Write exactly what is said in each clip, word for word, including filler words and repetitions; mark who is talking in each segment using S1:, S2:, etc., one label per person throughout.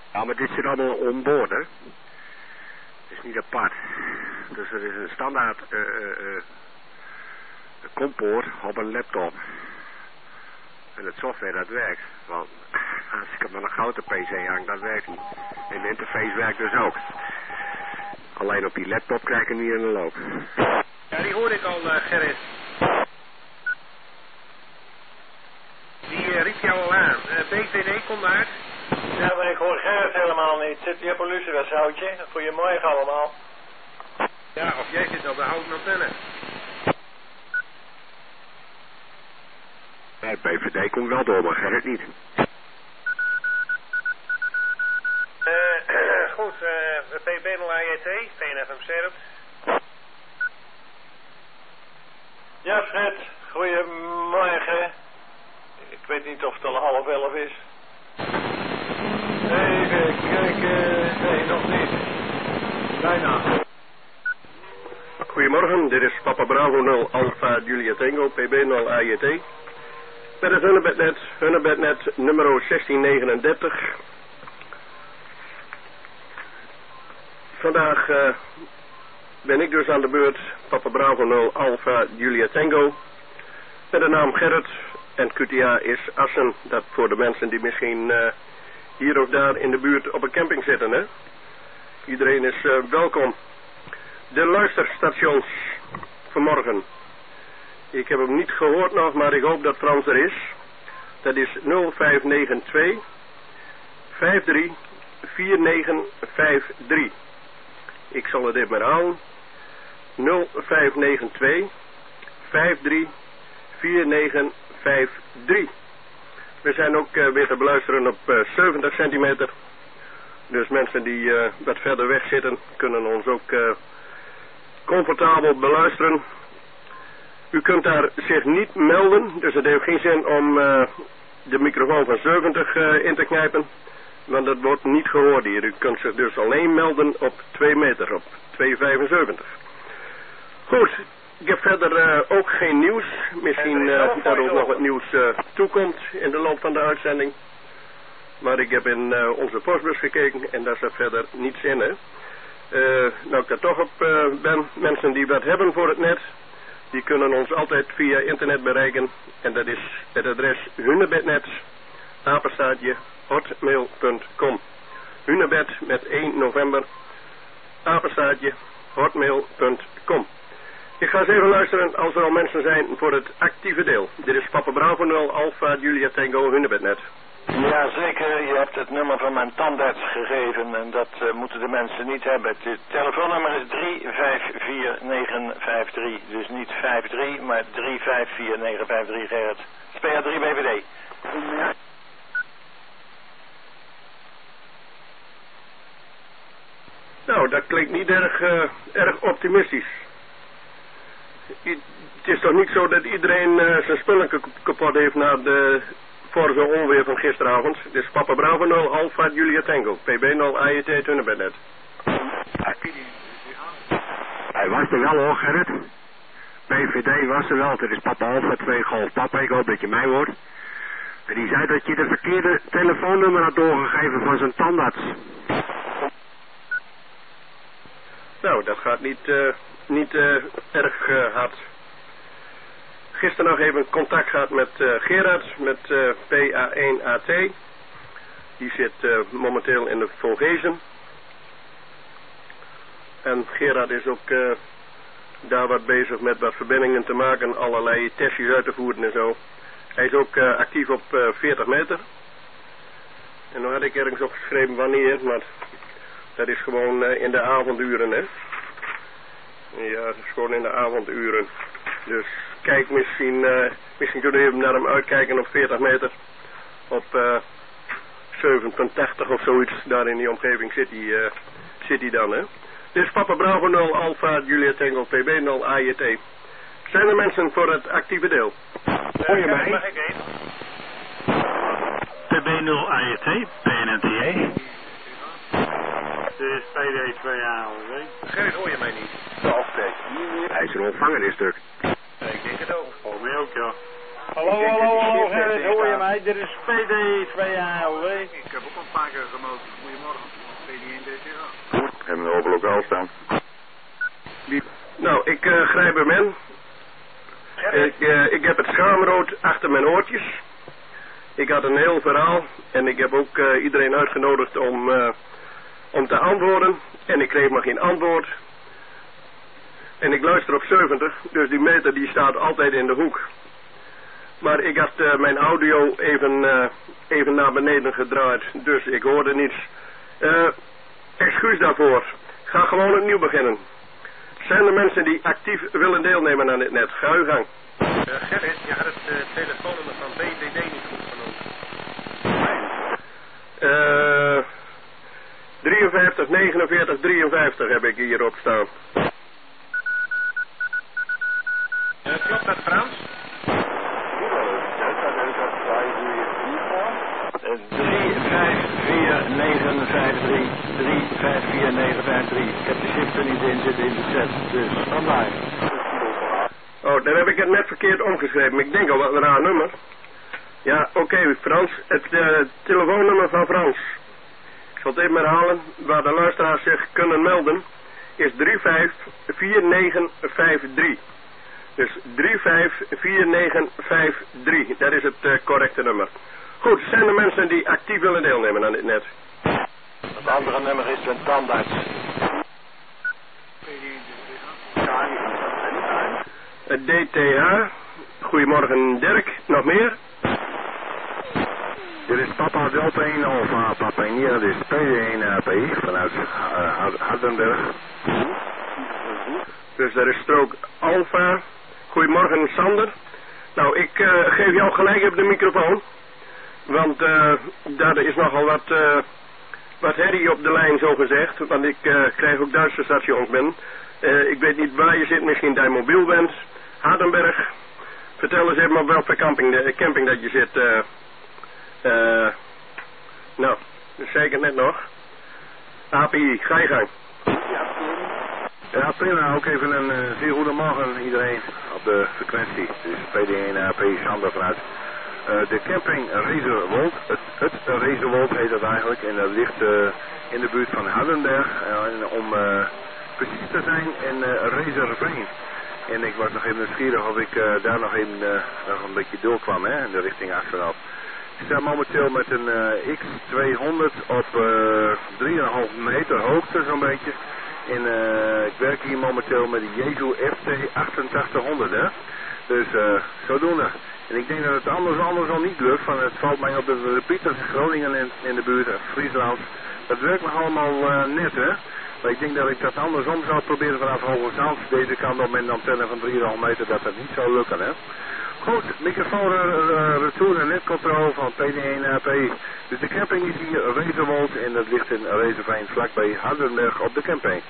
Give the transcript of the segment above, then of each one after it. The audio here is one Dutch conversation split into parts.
S1: Ja, maar dit zit allemaal onboord, hè. Het is niet apart. Dus er is een standaard uh, uh, uh, kompoort op een laptop. En het software, dat werkt. Want als ik hem aan een grote pc hang, dat werkt niet. En de interface werkt dus ook. Alleen op die laptop krijg ik hem niet in de loop.
S2: Ja, die hoorde ik al, uh, Gerrit. Die uh, riep jou al aan. Uh, B V D, kom maar.
S3: Ja, maar ik hoor Gerrit helemaal niet. Zit hier op een lucifershoutje? Goedemorgen allemaal.
S2: Ja, of jij zit op de houten antenne.
S1: Nee, B V D komt wel door, maar Gerrit niet.
S2: Uh, goed, uh, P B nul A J T, P N F M Serp.
S3: Ja, Fred, goedemorgen. Ik weet niet of het al half elf is. Even kijken. Nee, nog niet. Bijna.
S4: Goedemorgen, dit is Papa Bravo nul Alpha Julia Tango, P B nul A J T. Met het Hunnebednet, Hunnebednet nummer zestien negenendertig. Vandaag uh, ben ik dus aan de beurt, Papa Bravo nul Alpha Julia Tango. Met de naam Gerrit en Q T A is Assen. Dat voor de mensen die misschien uh, hier of daar in de buurt op een camping zitten, hè. Iedereen is uh, welkom. De luisterstations vanmorgen. Ik heb hem niet gehoord nog, maar ik hoop dat Frans er is. Dat is nul vijf negen twee vijf drie vier negen vijf drie. Ik zal het even herhalen. nul vijf negen twee vijf drie vier negen vijf drie. We zijn ook uh, weer te beluisteren op uh, zeventig centimeter. Dus mensen die uh, wat verder weg zitten, kunnen ons ook uh, comfortabel beluisteren. U kunt daar zich niet melden, dus het heeft geen zin om uh, de microfoon van zeventig uh, in te knijpen. Want dat wordt niet gehoord hier. U kunt zich dus alleen melden op twee meter, op twee vijfenzeventig. Goed, ik heb verder uh, ook geen nieuws. Misschien uh, dat er ook nog wat nieuws uh, toekomt in de loop van de uitzending. Maar ik heb in uh, onze postbus gekeken en daar staat verder niets in, hè. Uh, nou ik daar toch op uh, ben, mensen die wat hebben voor het net, die kunnen ons altijd via internet bereiken. En dat is het adres Hunnebednet, apenstaartje, hotmail punt com. Hunnebed met één november, apenstaartje, hotmail punt com. Ik ga eens even luisteren als er al mensen zijn voor het actieve deel. Dit is Papa Bravo nul Alpha Julia Tango Hunnebednet.
S3: Ja, zeker. Je hebt het nummer van mijn tandarts gegeven en dat uh, moeten de mensen niet hebben. Het telefoonnummer is drie vijf vier negen vijf drie. Dus niet vijf drie, maar drie vijf vier negen vijf drie, Gerrit. S P A drie B V D. Ja.
S4: Nou, dat klinkt niet erg, uh, erg optimistisch. I het is toch niet zo dat iedereen uh, zijn spullen kapot heeft na de vorige onweer van gisteravond. Dus Papa Bravo nul Alpha Julia Tango, P B nul A J T Hunnebednet.
S1: Hij was er wel hoor, Gerrit. B V D was er wel. Het is Papa Alpha twee Golf Papa. Ik hoop dat je mij hoort. En die zei dat je de verkeerde telefoonnummer had doorgegeven van zijn tandarts.
S4: Nou, dat gaat niet, uh, niet uh, erg uh, hard. Gisteren nog even contact gehad met uh, Gerard, met uh, P A één A T. Die zit uh, momenteel in de Vogezen. En Gerard is ook uh, daar wat bezig met wat verbindingen te maken, allerlei testjes uit te voeren en zo. Hij is ook uh, actief op uh, veertig meter. En dan had ik ergens opgeschreven wanneer, maar dat is gewoon uh, in de avonduren, hè. Ja, dat is gewoon in de avonduren. Dus kijk, misschien, uh, misschien kunnen we even naar hem uitkijken op veertig meter. Op uh, zeven komma tachtig of zoiets, daar in die omgeving zit hij, uh, zit hij dan, hè. Dit is Papa Bravo nul Alpha Julia Tango, P B nul A J T. Zijn er mensen voor het actieve deel?
S1: Hoor je mij?
S2: Mag ik even?
S5: P B nul A J T, P N N T E.
S3: Dit is P D twee A O W.
S2: Gerrit, hoor je mij niet?
S1: Hij is een ontvanger, dit stuk.
S2: Nee, ik denk het ook.
S3: Volgens mij ook, ja.
S6: Hallo, hallo, hallo, Gerrit, hoor je mij? Dit is P D twee A L W.
S2: Ik heb ook al een paar keer gemeld. Goedemorgen. P D één D T H.
S7: Goed, hebben we over lokaal staan.
S4: Nou, ik uh, grijp hem in. Ik, uh, ik heb het schaamrood achter mijn oortjes. Ik had een heel verhaal en ik heb ook uh, iedereen uitgenodigd om, uh, om te antwoorden. En ik kreeg maar geen antwoord. En ik luister op zeventig, dus die meter die staat altijd in de hoek. Maar ik had uh, mijn audio even, uh, even naar beneden gedraaid, dus ik hoorde niets. Uh, excuus daarvoor. Ga gewoon opnieuw beginnen. Zijn er mensen die actief willen deelnemen aan dit net? Ga uw gang.
S2: Uh, Gerrit, je had het uh, telefoonnummer van B V D niet goed genoemd.
S4: Uh, drieënvijftig, negenenveertig, drieënvijftig heb ik hierop staan.
S2: Uh, klopt dat, Frans?
S3: drie vijf vier negen vijf drie, drie vijf vier negen vijf drie. Ik heb de shift er niet in zitten in de set, dus standby.
S4: Oh, dan heb ik het net verkeerd omgeschreven. Ik denk al wat een raar nummer. Ja, oké, okay, Frans. Het uh, telefoonnummer van Frans. Ik zal het even herhalen. Waar de luisteraars zich kunnen melden is drie vijf vier negen vijf drie. Dus drie vijf vier negen vijf drie. Dat is het uh, correcte nummer. Goed, zijn er mensen die actief willen deelnemen aan dit net?
S3: Het andere nummer is een tandarts.
S4: Het D T H. Goedemorgen Dirk. Nog meer?
S7: Dit is Papa Delta één Alpha Papa India. Dit is P D één A P vanuit uh, Hardenberg.
S4: Dus er is strook Alpha. Goedemorgen Sander. Nou, ik uh, geef jou gelijk op de microfoon. Want uh, daar is nogal wat, uh, wat herrie op de lijn zo gezegd. Want ik uh, krijg ook Duitse stations binnen. Uh, ik weet niet waar je zit, misschien dat je mobiel bent. Hardenberg. Vertel eens even op welke camping, de, camping dat je zit. Uh, uh, nou, dat zei ik het net nog. A P I, ga je gang.
S7: Ja, prima. Ook even een uh, zeer goedemorgen iedereen op de frequentie. Dus P D één A P Sander vanuit uh, de camping Razorwold. Het, het Razorwold heet dat eigenlijk. En dat ligt uh, in de buurt van Hardenberg. Uh, om uh, precies te zijn in uh, Razorveen. En ik was nog even nieuwsgierig of ik uh, daar nog, even, uh, nog een beetje doorkwam, hè, in de richting achteraf. Ik sta momenteel met een uh, X tweehonderd op uh, drie komma vijf meter hoogte zo'n beetje. En uh, ik werk hier momenteel met de Jezu F T achtentachtighonderd, hè. Dus uh, zodoende. En ik denk dat het anders, anders al niet lukt, van het valt mij op de repeaters in Groningen en in de buurt, Friesland. Dat werkt nog allemaal uh, net, hè. Maar ik denk dat ik dat andersom zou proberen vanaf Hoge Zand, deze kant op met een antenne van drie komma vijf meter, dat dat niet zou lukken, hè. Goed, microfoon uh, retour en netcontrole van P D één A P. Dus de camping is hier Razorwold en dat ligt in Razorveen vlakbij Hardenberg op de camping.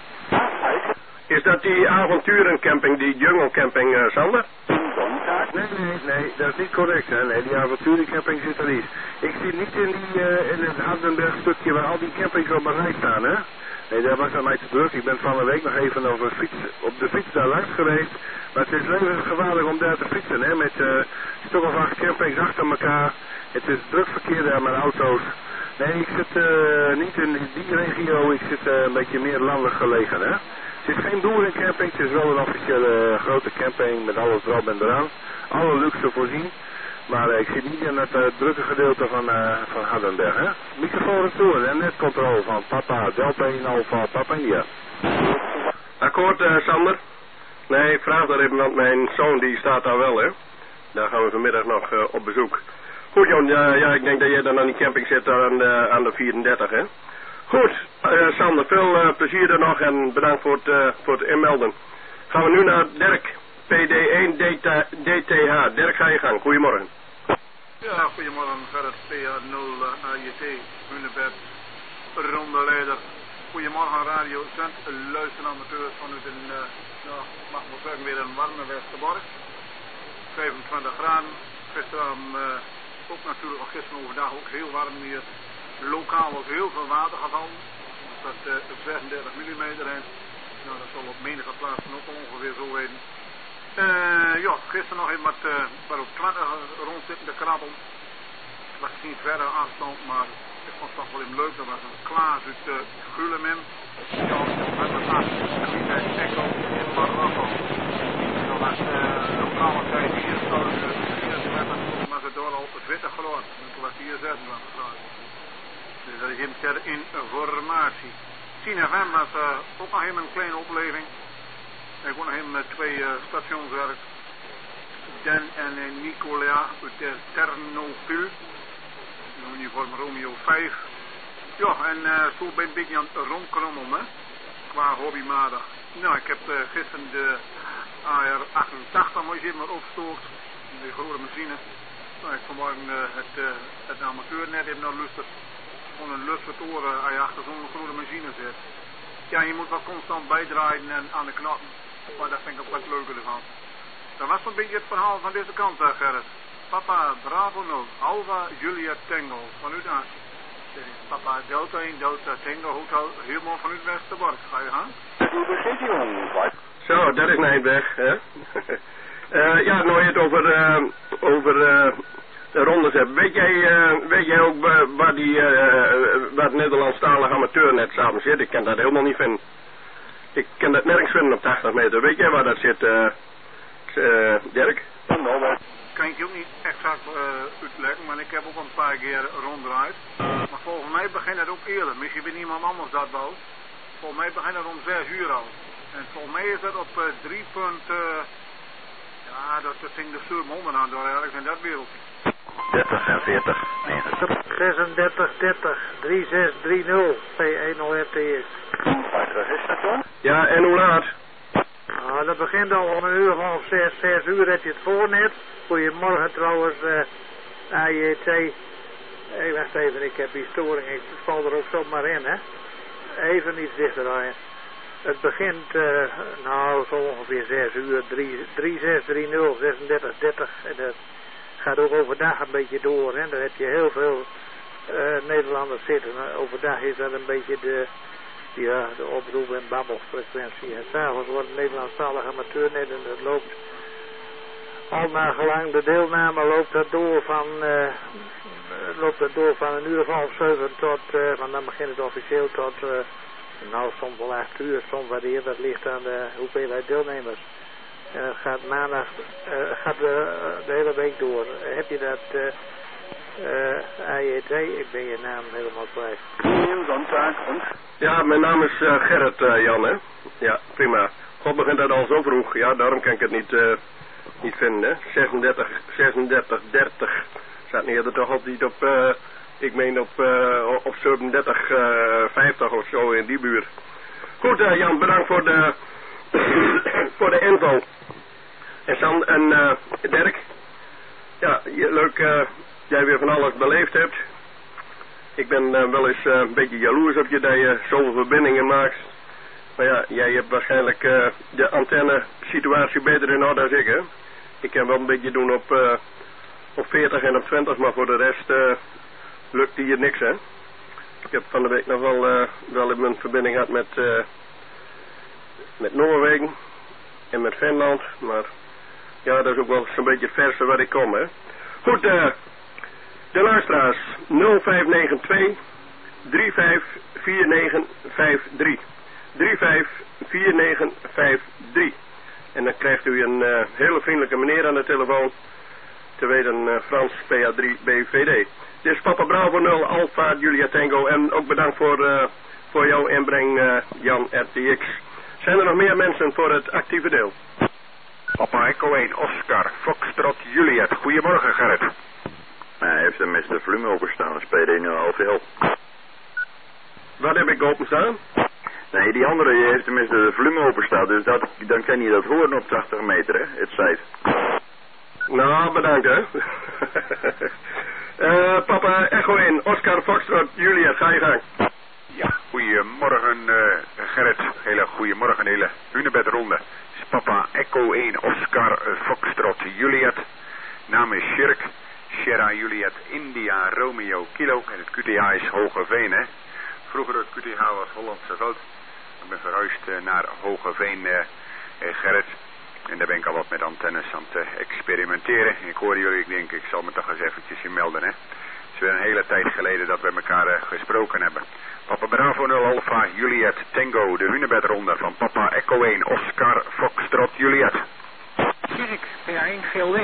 S4: Is dat die avonturencamping, die jungle camping, uh, Sander?
S7: Nee, nee, nee, dat is niet correct, hè. Nee, die avonturencamping zit er niet. Ik zit niet in, die, uh, in het Hardenberg stukje waar al die campings op een rij staan, hè. Nee, daar was aan mij te druk. Ik ben van de week nog even over fiets, op de fiets daar langs geweest. Maar het is levensgevaarlijk om daar te fietsen, hè. Met uh, een stuk of acht campings achter elkaar. Het is druk verkeer daar met auto's. Nee, ik zit uh, niet in die regio. Ik zit uh, een beetje meer landelijk gelegen, hè. Het is geen boerencamping. Het is wel een officiële uh, grote camping met alles erop en eraan. Alle luxe voorzien. Maar uh, ik zit niet in het uh, drukke gedeelte van, uh, van Hardenberg, hè. Microfoon retour en netcontrole van Papa Delta één Alpha Papa India.
S4: Akkoord, uh, Sander. Nee, ik vraag dat even, want mijn zoon die staat daar wel, hè. Daar gaan we vanmiddag nog uh, op bezoek. Goed, Jon, ja, ja, ik denk dat jij dan aan die camping zit aan de, aan de vierendertig, hè. Goed, uh, Sander, veel uh, plezier er nog en bedankt voor het, uh, voor het inmelden. Gaan we nu naar Dirk, P D één D T H. Dirk, ga je gang. Goedemorgen.
S2: Ja, goedemorgen, Gerrit, P H nul A J T, Hunebed, rondeleider. Goedemorgen, Radio Zend, luisteramateurs vanuit een, uh, nou, mag wel zeggen, weer een warme Westerbork. vijfentwintig graden, gisteravond uh, ook natuurlijk, al gisteren overdag ook heel warm hier. Lokaal ook heel veel water gevallen, dat uh, zesendertig millimeter is. Nou, dat zal op menige plaatsen ook ongeveer zo zijn. Uh, ja, gisteren nog even met, uh, met op twintig rond zitten de krabbel. Het was niet verder afstand, maar ik vond het toch wel even leuk. Dat was een Klaas uit uh, Gulemem. Ja, met een acht, en Echo in Marokko. Dat was uh, een koude tijd hier, zo'n uh, maar ze door al op twintig graden. Toen was hier zevenentwintig graden. Dus dat is hem ter informatie. tien F M was uh, ook nog even een kleine opleving. Ik woon nog even met twee uh, stationswerk. Dan en uh, Nicola uit de Ternopil. Uniform Romeo vijf. Ja, en uh, zo ben ik een beetje aan het rondkrommelen, hè. Qua hobbymatig. Nou, ik heb uh, gisteren de A R achtentachtig maar eens maar opgestookt. De grote machine. Nou, ik vanmorgen uh, het, uh, het amateurnet even naar luisterd. Gewoon een lust voor oren als je achter zo'n grote machine zit. Ja, je moet wel constant bijdraaien en aan de knoppen. Maar dat vind ik ook wat leuker ervan. Dat was een beetje het verhaal van deze kant, hè, Gerrit. Papa Bravo nul, Alva Julia Tango, vanuit Assen. Dit is Papa Delta één, Delta Tango Hotel, helemaal vanuit Westerbork. Ga je gaan?
S4: Zo, dat is mijn weg, hè. uh, ja, nou je het over, uh, over uh, de rondes hebt. Weet jij, uh, weet jij ook uh, waar die, uh, waar het Nederlandstalige amateurnet samen zit? Ik kan dat helemaal niet vinden. Ik kan dat nergens vinden op tachtig meter. Weet jij waar dat zit, uh, uh, Dirk?
S2: Kan ik je ook niet exact uh, uitleggen, maar ik heb ook een paar keer ronddraaid. Maar volgens mij begint het ook eerder. Misschien weet iemand anders dat wel. Volgens mij begint het om zes uur al. En volgens mij is het op uh, drie punt... Uh, ja, dat, dat ging de Surmonden aan door eigenlijk in dat wereld.
S3: dertig en veertig, negentig.
S6: zesendertig dertig, drie zes drie nul, P één nul R T S.
S4: Ja, en hoe laat?
S6: Nou, dat begint al om een uur of zes, zes uur heb je het voornet. Goedemorgen trouwens, uh, A J T. Hey, wacht even, ik heb die storing, ik val er ook zomaar in, hè. Even iets dichter rijden. Het begint, uh, nou, zo ongeveer zes uur, drie zes drie nul, zesendertig dertig. En dat gaat ook overdag een beetje door, hè. Daar heb je heel veel uh, Nederlanders zitten. Overdag is dat een beetje de... Ja, de oproep- en babbelfrequentie. En s'avonds wordt het Nederlandstalig amateurnet en dat loopt al naar gelang de deelname loopt dat door van uh, loopt dat door van een uur of half zeven tot, uh, want dan begint het officieel tot, uh, nou soms wel acht uur, soms wat eerder, dat ligt aan de hoeveelheid deelnemers. En het gaat maandag, uh, gaat de, de hele week door. Uh, heb je dat, uh, uh, A J T, ik ben je naam helemaal kwijt.
S4: Ja, mijn naam is uh, Gerrit, uh, Jan, hè. Ja, prima. God begint dat al zo vroeg. Ja, daarom kan ik het niet, uh, niet vinden, hè. zesendertig, zesendertig, dertig. Staat niet er toch op, niet op, uh, ik meen op, uh, op zevenendertig, vijftig of zo in die buurt. Goed, uh, Jan, bedankt voor de, voor de info. En San en uh, Dirk. Ja, leuk uh, jij weer van alles beleefd hebt. Ik ben uh, wel eens uh, een beetje jaloers op je dat je zoveel verbindingen maakt. Maar ja, jij hebt waarschijnlijk uh, de antenne situatie beter in orde dan ik, hè. Ik kan wel een beetje doen op, uh, op veertig en op twintig, maar voor de rest uh, lukt hier niks, hè. Ik heb van de week nog wel, uh, wel in mijn verbinding gehad met, uh, met Noorwegen en met Finland. Maar ja, dat is ook wel zo'n beetje het verste waar ik kom, hè. Goed, eh... Uh, de luisteraars nul vijf negen twee, drie vijf vier negen vijf drie. drie vijf vier negen vijf drie. En dan krijgt u een uh, hele vriendelijke meneer aan de telefoon. Te weten uh, Frans P A drie B V D. Dit is Papa Bravo nul, Alpha Julia Tango. En ook bedankt voor, uh, voor jouw inbreng, uh, Jan R T X. Zijn er nog meer mensen voor het actieve deel?
S8: Papa Echo één, Oscar, Foxtrot Juliet. Goedemorgen, Gerrit.
S3: Hij heeft hem met de volume openstaan, dat is P D nul L V L.
S4: Wat heb ik openstaan?
S3: Nee, die andere die heeft hem met de volume openstaan, dus dat, dan kan je dat horen op tachtig meter, hè, het site.
S4: Nou, bedankt, hè. uh, papa Echo één, Oscar, Foxtrot, Juliet, ga je gang.
S8: Ja, goedemorgen, uh, Gerrit. Hele goedemorgen, hele hunebedronde. Het is Papa Echo één, Oscar, Foxtrot, Juliet. Naam is Shirk. Sierra Juliet India Romeo Kilo. En het Q T H is Hogeveen, hè. Vroeger het Q T H was Hollandse Veld. Ik ben verhuisd uh, naar Hogeveen, uh, uh, Gerrit. En daar ben ik al wat met antennes aan het uh, experimenteren. Ik hoor jullie, ik denk, ik zal me toch eens eventjes hier melden, hè. Het is weer een hele tijd geleden dat we elkaar uh, gesproken hebben. Papa Bravo nul Alpha Juliet Tango, de hunebedronde van Papa Echo één Oscar Foxtrot Juliet.
S3: Kirk, P A één G O W.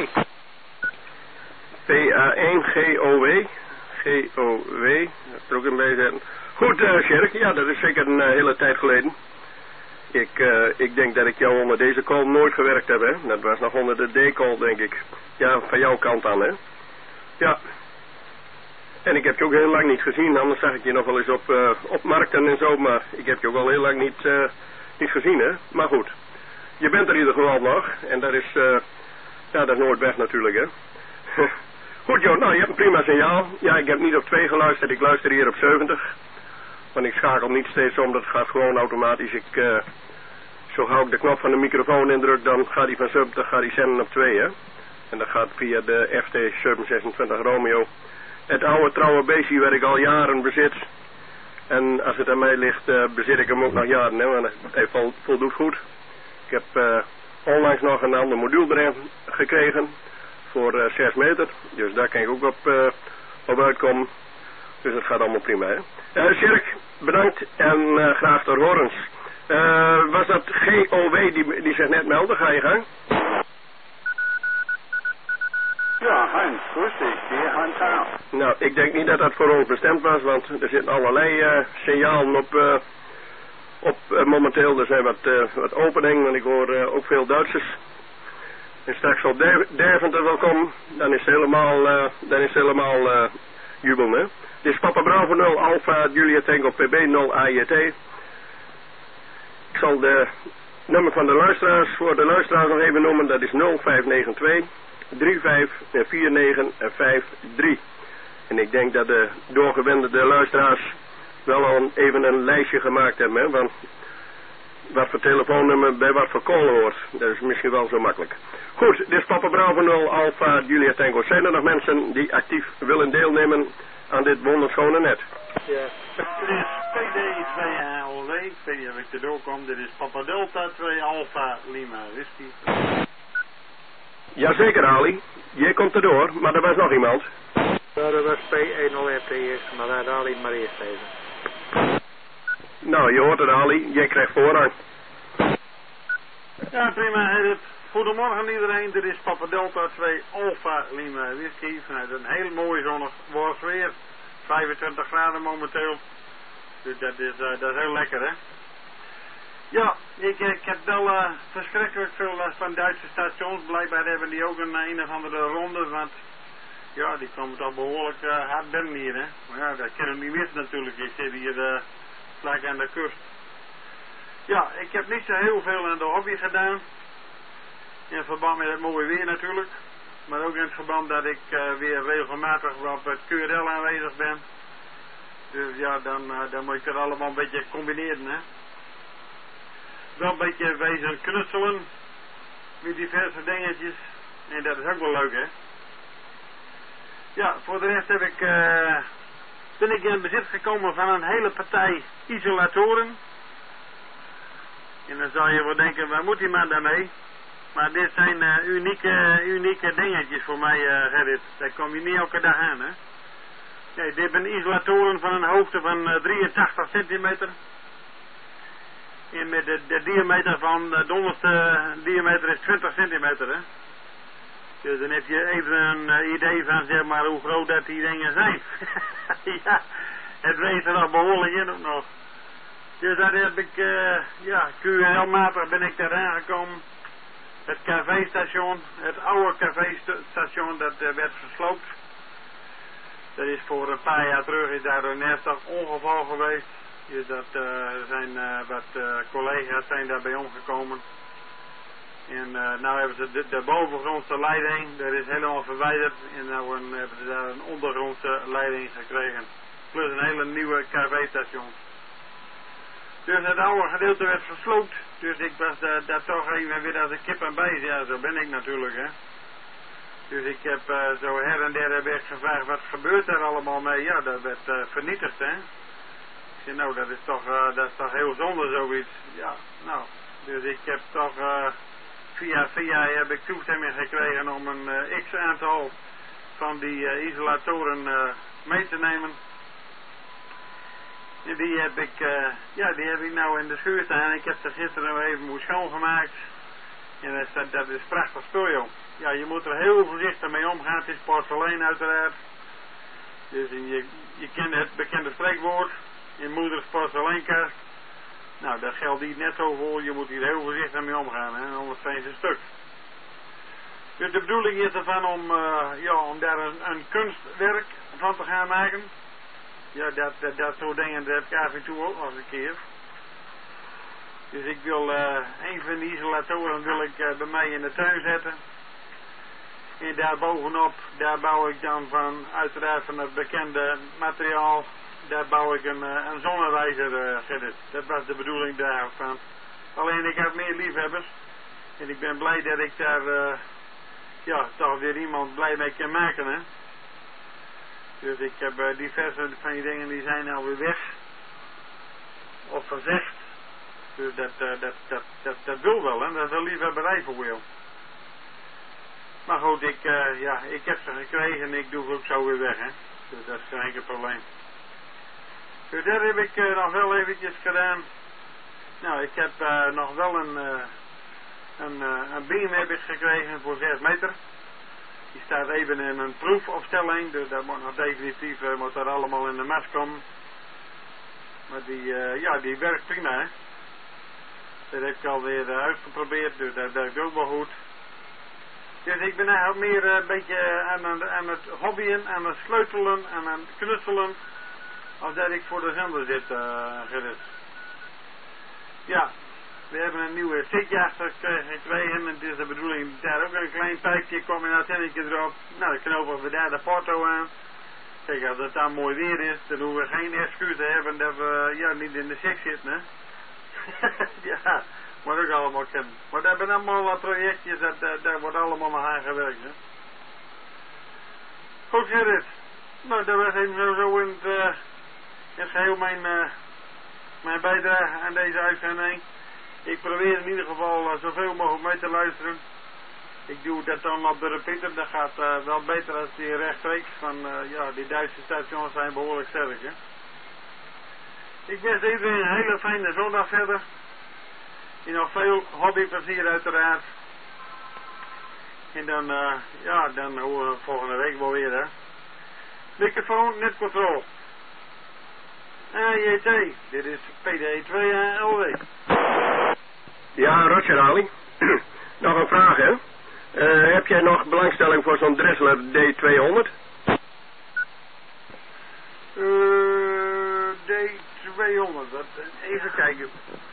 S4: P A één G O W. G O W. Dat is er ook in bij zetten. Goed, uh, Sjerk. Ja, dat is zeker een uh, hele tijd geleden. Ik, uh, ik denk dat ik jou onder deze call nooit gewerkt heb, hè. Dat was nog onder de D-call, denk ik. Ja, van jouw kant aan, hè. Ja. En ik heb je ook heel lang niet gezien, anders zag ik je nog wel eens op, uh, op markten en zo, maar ik heb je ook al heel lang niet, uh, niet gezien, hè. Maar goed, je bent er in ieder geval nog, en dat is, uh, ja, dat is nooit best natuurlijk, hè. Goed, joh, nou, je hebt een prima signaal. Ja, ik heb niet op twee geluisterd, ik luister hier op zeventig. Want ik schakel niet steeds om, dat gaat gewoon automatisch. Ik, uh, zo gauw ik de knop van de microfoon indruk, dan gaat hij van zeventig, gaat hij zenden op twee, hè. En dat gaat via de F T zeven zesentwintig Romeo. Het oude trouwe beestje waar ik al jaren bezit. En als het aan mij ligt, uh, bezit ik hem ook nog jaren, hè, want hij vol, voldoet goed. Ik heb uh, onlangs nog een ander module erin gekregen voor uh, zes meter. Dus daar kan ik ook op, uh, op uitkomen. Dus het gaat allemaal prima, hè. Uh, Sjerk, bedankt en uh, graag tot horens. Uh, was dat G O W die, die zich net meldde? Ga je gang?
S7: Ja, Heinz, rustig, hier Heinz Haal.
S4: Nou, ik denk niet dat dat voor ons bestemd was, want er zitten allerlei uh, signalen op, uh, op uh, momenteel. Er zijn wat, uh, wat openingen, want ik hoor uh, ook veel Duitsers. En straks op Deventer wel komen, dan is het helemaal, uh, dan is het helemaal uh, jubel, hè. Dit is Papa Bravo nul Alpha Juliet Tango P B nul A J T. Ik zal de nummer van de luisteraars voor de luisteraars nog even noemen. Dat is nul vijf negen twee drie vijf vier negen vijf drie. En ik denk dat de doorgewenderde luisteraars wel al even een lijstje gemaakt hebben, hè, van wat voor telefoonnummer bij wat voor call hoort. Dat is misschien wel zo makkelijk. Goed, dit is Papa Bravo nul Alpha Juliet Tango. Zijn er nog mensen die actief willen deelnemen aan dit wonderschone net?
S6: Ja.
S5: Dit is P D twee A O W. Ik weet niet of ik erdoor kom. Dit is Papa Delta twee Alpha Lima Whisky.
S4: Jazeker, Ali. Jij komt erdoor, maar er was nog iemand.
S6: Ja, dat was P één nul R T S, maar laat Ali maar eerst even.
S4: Nou, je hoort het, Ali. Jij krijgt voorrang.
S5: Ja, prima, Edith. Goedemorgen iedereen. Dit is Papa Delta twee Alpha Lima Whisky. Vanuit een heel mooi zonnig weer. vijfentwintig graden momenteel. Dus dat is, uh, dat is heel lekker, hè. Ja, ik, ik heb wel uh, verschrikkelijk veel last van Duitse stations. Blijkbaar hebben die ook een, een of andere ronde, want ja, die komen toch behoorlijk uh, hard binnen hier, hè. Maar ja, dat kunnen we niet missen natuurlijk. Ik zit hier uh, vlak aan de kust. Ja, ik heb niet zo heel veel aan de hobby gedaan. In verband met het mooie weer natuurlijk. Maar ook in het verband dat ik uh, weer regelmatig op het Q R L aanwezig ben. Dus ja, dan, uh, dan moet ik het allemaal een beetje combineren, hè. Wel een beetje wezen knutselen met diverse dingetjes. En dat is ook wel leuk, hè. Ja, voor de rest heb ik, uh, ben ik in bezit gekomen van een hele partij isolatoren. En dan zou je wel denken, waar moet die man daarmee? Maar dit zijn uh, unieke, unieke dingetjes voor mij, uh, Gerrit. Daar kom je niet elke dag aan, hè. Nee, dit zijn isolatoren van een hoogte van uh, drieëntachtig centimeter. En met de, de diameter van, de onderste diameter is twintig centimeter, hè. Dus dan heb je even een uh, idee van, zeg maar, hoe groot dat die dingen zijn. Ja, het weegt er nog behoorlijk in ook nog. Dus daar heb ik, uh, ja, Q R L-matig ben ik daar aangekomen. Het café-station, het oude café-station, dat uh, werd gesloopt. Dat is voor een paar jaar terug, is daar een ernstig ongeval geweest. Dus dat uh, zijn uh, wat uh, collega's zijn daar bij omgekomen. En uh, nou hebben ze de, de bovengrondse leiding, dat is helemaal verwijderd. En nou een, hebben ze daar een ondergrondse leiding gekregen. Plus een hele nieuwe café-station. Dus het oude gedeelte werd gesloopt. Dus ik was daar, daar toch even weer als een kip aan bij. Ja, zo ben ik natuurlijk, hè. Dus ik heb uh, zo her en der heb ik gevraagd, wat gebeurt daar allemaal mee? Ja, dat werd uh, vernietigd, hè. Ik zei, nou, dat is toch, uh, dat is toch heel zonde, zoiets. Ja, nou, dus ik heb toch uh, via via heb ik toestemming gekregen om een uh, x-aantal van die uh, isolatoren uh, mee te nemen. En die heb ik, uh, ja, die heb ik nou in de schuur staan. Ik heb er gisteren nog even moe schoongemaakt. En dat, dat, dat is prachtig spul, joh. Ja, je moet er heel voorzichtig mee omgaan. Het is porselein uiteraard. Dus je, je kent het bekende spreekwoord. In moeders porseleinkast. Nou, dat geldt hier net zo voor. Je moet hier heel voorzichtig mee omgaan, hè. Anders zijn ze stuk. Dus de bedoeling is ervan om, uh, ja, om daar een, een kunstwerk van te gaan maken. Ja, dat, dat, dat soort dingen, dat heb ik af en toe ook nog eens een keer. Dus ik wil, uh, een van die isolatoren wil ik uh, bij mij in de tuin zetten. En daar bovenop, daar bouw ik dan van, uiteraard van het bekende materiaal, daar bouw ik een, uh, een zonnewijzer uh, Gerrit. Dat was de bedoeling daarvan. Alleen ik heb meer liefhebbers. En ik ben blij dat ik daar, uh, ja, toch weer iemand blij mee kan maken, hè. Dus ik heb uh, diverse van die dingen die zijn nou weer weg. Of gezegd. Dus dat, uh, dat, dat, dat, dat wil wel, hè. Dat is een liefhebberij voor wil. Maar goed, ik, uh, ja, ik heb ze gekregen en ik doe ze ook zo weer weg, hè. Dus dat is geen enkel probleem. Dus dat heb ik uh, nog wel eventjes gedaan. Nou, ik heb uh, nog wel een, uh, een, uh, een beam heb ik gekregen voor zes meter. Die staat even in een proefopstelling, dus dat moet nog definitief, uh, moet dat allemaal in de mast komen. Maar die, uh, ja, die werkt prima, hè. Dat heb ik alweer uh, uitgeprobeerd, dus dat werkt ook wel goed. Dus ik ben eigenlijk meer uh, een beetje aan, aan, aan het hobbyen, aan het sleutelen, aan het knutselen, als dat ik voor de zender zit, uh, Gerrit. Ja, we hebben een nieuwe zitjager gekregen en het is de bedoeling daar ook een klein pijpje komt en een antennetje erop. Nou, dan knopen we daar de porto aan. Kijk, als het dan mooi weer is, dan hoeven we geen excuus te hebben dat we, ja, niet in de seks zitten, hè. Ja, moet ook allemaal kennen. Maar dat zijn allemaal wat projectjes, dat, dat, dat wordt allemaal nog aan gewerkt, hè. Goed, Gerrit. Nou, dat was even zo, zo in het, uh, in het geheel mijn, uh, mijn bijdrage aan deze uitzending. Ik probeer in ieder geval uh, zoveel mogelijk mee te luisteren. Ik doe dat dan op de repeater, dat gaat uh, wel beter als die rechtstreeks. Van, uh, ja, die Duitse stations zijn behoorlijk sterk, hè. Ik wens iedereen een hele fijne zondag verder. En nog veel hobbyplezier uiteraard. En dan, uh, ja, dan horen we volgende week wel weer, hè. Microfoon, netcontrol. A J T, dit is P D twee L W.
S4: Ja, Roger Ali. Nog een vraag, hè. Uh, heb jij nog belangstelling voor zo'n Dressler D tweehonderd?
S5: Uh, D tweehonderd, dat, even kijken.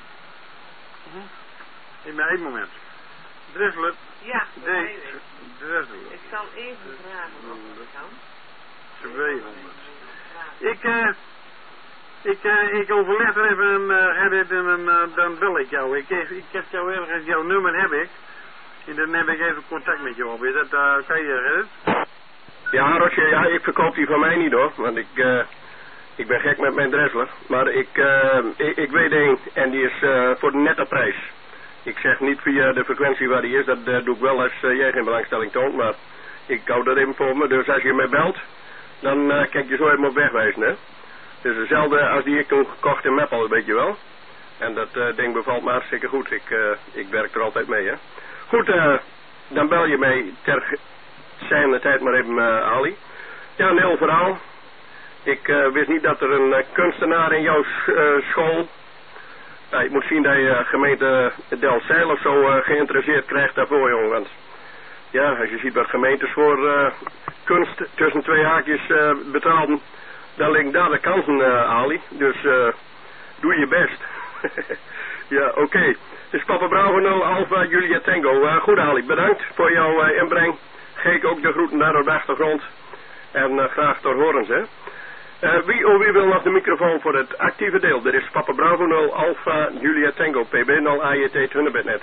S5: In mijn één moment. Dressler.
S9: Ja,
S5: D Dressler.
S9: ik zal even vragen of dat kan.
S5: tweehonderd. Ik, eh... Uh, Ik, uh, ik overleg er even een uh, Gerrit en een, uh, dan bel ik jou. Ik, ik heb jou ergens, jouw nummer heb ik. En dan heb ik even contact met jou op. Is dat uh, oké, okay, Gerrit?
S4: Ja, Roger, ja, ik verkoop die van mij niet hoor. Want ik, uh, ik ben gek met mijn Dressler. Maar ik, uh, ik, ik weet één en die is uh, voor de nette prijs. Ik zeg niet via de frequentie waar die is, dat uh, doe ik wel als uh, jij geen belangstelling toont. Maar ik hou dat even voor me. Dus als je mij belt, dan uh, kan ik je zo even op wegwijzen, hè. Het is dezelfde als die ik toen gekocht in Meppel, weet je wel. En dat uh, ding bevalt me hartstikke goed. Ik, uh, ik werk er altijd mee, hè. Goed, uh, dan bel je mij ter zijnde tijd maar even, uh, Ali. Ja, een heel verhaal. Ik uh, wist niet dat er een uh, kunstenaar in jouw uh, school... Nou, ik moet zien dat je uh, gemeente Delfzijl of zo uh, geïnteresseerd krijgt daarvoor, jongen. Want ja, als je ziet wat gemeentes voor uh, kunst tussen twee haakjes uh, betalen... Dan liggen daar de kansen, uh, Ali. Dus uh, doe je best. Ja, oké. Okay. Dus Papa Bravo nul Alpha Julia Tango. Uh, goed, Ali. Bedankt voor jouw uh, inbreng. Geef ook de groeten daar op de achtergrond. En uh, graag tot horens, hè. Uh, wie of wie wil nog de microfoon voor het actieve deel? Dit is Papa Bravo nul Alpha Julia Tango. P B nul A J T Tunnebednet.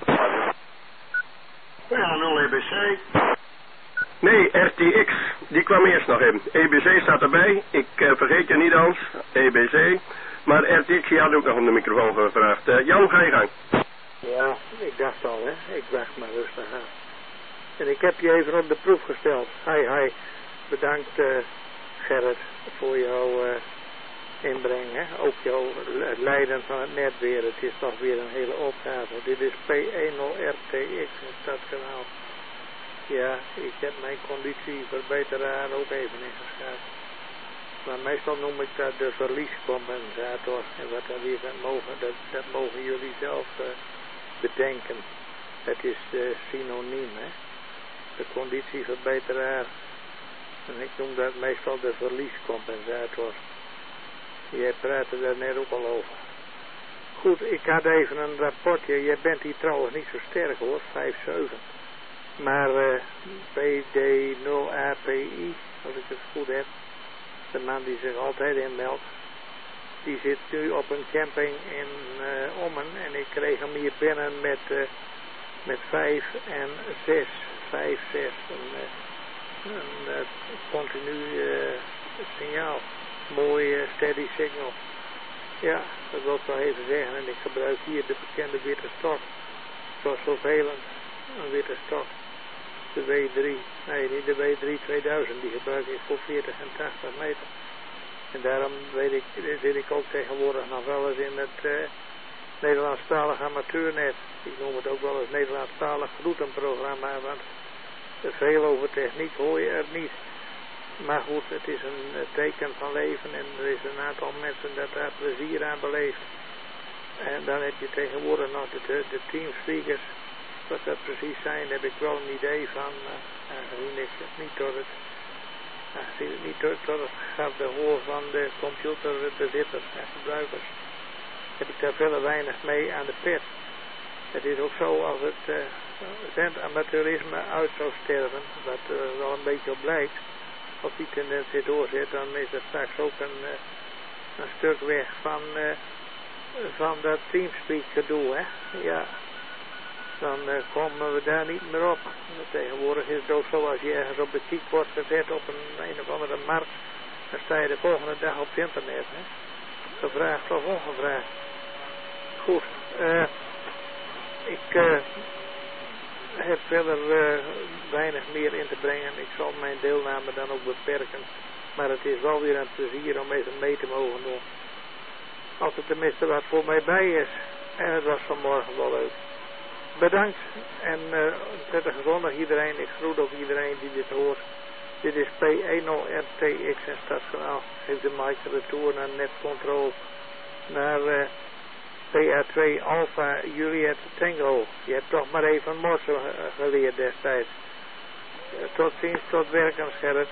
S5: Ja, nul E B C.
S4: Nee, R T X, die kwam eerst nog in. E B C staat erbij, ik uh, vergeet je niet Hans, E B C. Maar R T X, die had ook nog om de microfoon gevraagd. Uh, Jan, ga je gang.
S6: Ja, ik dacht al, hè. Ik wacht maar rustig aan. En ik heb je even op de proef gesteld. Hi, hi. Bedankt, uh, Gerrit, voor jouw uh, inbreng, hè. Ook jouw het leiden van het net weer. Het is toch weer een hele opgave. Dit is P ten R T X, het stadskanaal. Ja, ik heb mijn conditieverbeteraar ook even ingeschakeld. Maar meestal noem ik dat de verliescompensator. En wat dat is, dat mogen, dat, dat mogen jullie zelf uh, bedenken. Het is uh, synoniem, hè. De conditieverbeteraar. En ik noem dat meestal de verliescompensator. Jij praatte daar net ook al over. Goed, ik had even een rapportje. Jij bent hier trouwens niet zo sterk hoor, vijf zeven. Maar uh, P D nul A P I, als ik het goed heb, de man die zich altijd inmeldt, die zit nu op een camping in uh, Ommen en ik kreeg hem hier binnen met, uh, met vijf en zes. vijf, zes, een, uh, een uh, continu uh, signaal. Mooi uh, steady signal. Ja, dat wil ik wel even zeggen. En ik gebruik hier de bekende witte stok. Zoals zoveel een witte stok. De W drie, nee niet de W drie tweeduizend, die gebruik ik voor veertig en tachtig meter. En daarom weet ik, zit ik ook tegenwoordig nog wel eens in het uh, Nederlandstalig amateurnet. Ik noem het ook wel eens Nederlandstalig groetenprogramma, want veel over techniek hoor je er niet. Maar goed, het is een uh, teken van leven en er is een aantal mensen dat daar plezier aan beleeft. En dan heb je tegenwoordig nog de, de, de teamspeakers. Wat dat precies zijn, heb ik wel een idee van, uh, aangezien ik het niet door het, aangezien het niet door, door het gaf de hoor van de computerbezitters en gebruikers, heb ik daar verder weinig mee aan de pet. Het is ook zo, als het uh, zendamateurisme uit zou sterven, wat er uh, wel een beetje op lijkt, als die tendens weer doorzet, dan is er straks ook een, uh, een stuk weg van, uh, van dat teamspeak gedoe, hè. Ja. Dan uh, komen we daar niet meer op. Tegenwoordig is het ook zo, als je ergens op de kiek wordt gezet op een, een of andere markt, dan sta je de volgende dag op het internet. Hè? Gevraagd of ongevraagd. Goed, uh, ik uh, heb verder uh, weinig meer in te brengen. Ik zal mijn deelname dan ook beperken. Maar het is wel weer een plezier om even mee te mogen doen. Als er tenminste wat voor mij bij is. En het was vanmorgen wel leuk. Bedankt en uh, een prettige zondag iedereen. Ik groet ook iedereen die dit hoort. Dit is P ten R T X en Stadskanaal. Geef de mic retour naar Netcontrol. Naar uh, P A twee Alpha Juliet Tango. Je hebt toch maar even morsen uh, geleerd destijds. Uh, tot ziens, tot werkens Gerrit.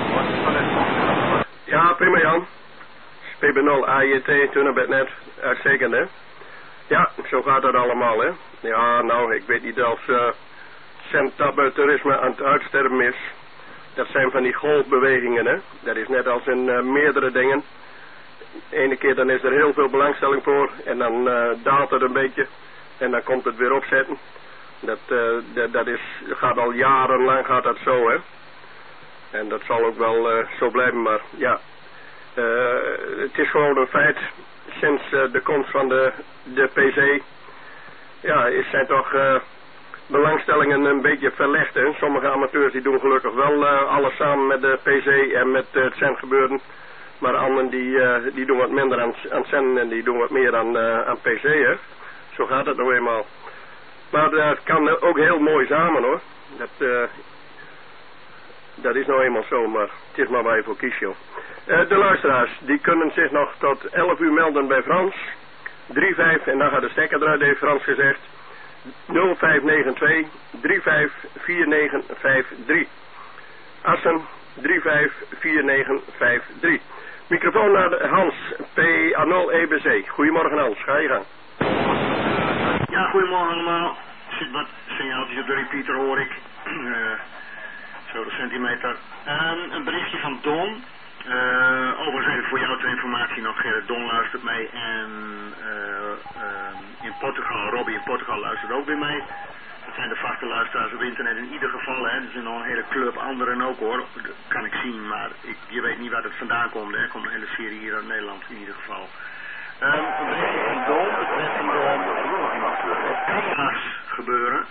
S4: Ja, prima Jan. P B nul A J T, Tunnebednet. Uitstekend hè. Ja, zo gaat het allemaal, hè. Ja, nou, ik weet niet of uh, zendamateurisme aan het uitsterven is. Dat zijn van die golfbewegingen, hè. Dat is net als in uh, meerdere dingen. De ene keer dan is er heel veel belangstelling voor en dan uh, daalt het een beetje en dan komt het weer opzetten. Dat, uh, dat, dat is, gaat al jarenlang gaat dat zo, hè. En dat zal ook wel uh, zo blijven, maar ja. Uh, het is gewoon een feit. Sinds uh, de komst van de, de P C, ja, is zijn toch uh, belangstellingen een beetje verlegd. Hè? Sommige amateurs die doen gelukkig wel uh, alles samen met de P C en met uh, het zendgebeuren. Maar anderen die, uh, die doen wat minder aan, aan zenden en die doen wat meer aan, uh, aan P C. Hè? Zo gaat het nou eenmaal. Maar uh, het kan ook heel mooi samen hoor. Dat, uh, dat is nou eenmaal zo, maar het is maar waar je voor kiest joh. Uh, de luisteraars, die kunnen zich nog tot elf uur melden bij Frans. drie vijf, en dan gaat de stekker eruit, heeft Frans gezegd. nul vijf negen twee drie vijf vier negen vijf drie. Assen drie vijf vier negen vijf drie. Microfoon naar de Hans, P A nul E B C. Goedemorgen Hans, ga je gang.
S10: Ja, goedemorgen allemaal. Er zit wat signaaltjes op de repeater hoor ik. Uh, zo de centimeter. Um, een berichtje van Don. Uh, overigens even voor jou ter informatie nog, Gerrit Don luistert mee en uh, uh, in Portugal, Robbie in Portugal luistert ook weer mee. Dat zijn de vaste luisteraars op internet in ieder geval, hè. Er zijn nog een hele club, anderen ook hoor, dat kan ik zien, maar ik, je weet niet waar het vandaan komt, hè. Er komt een hele serie hier uit Nederland in ieder geval. Um, een berichtje van Dom betreffende camera's gebeuren.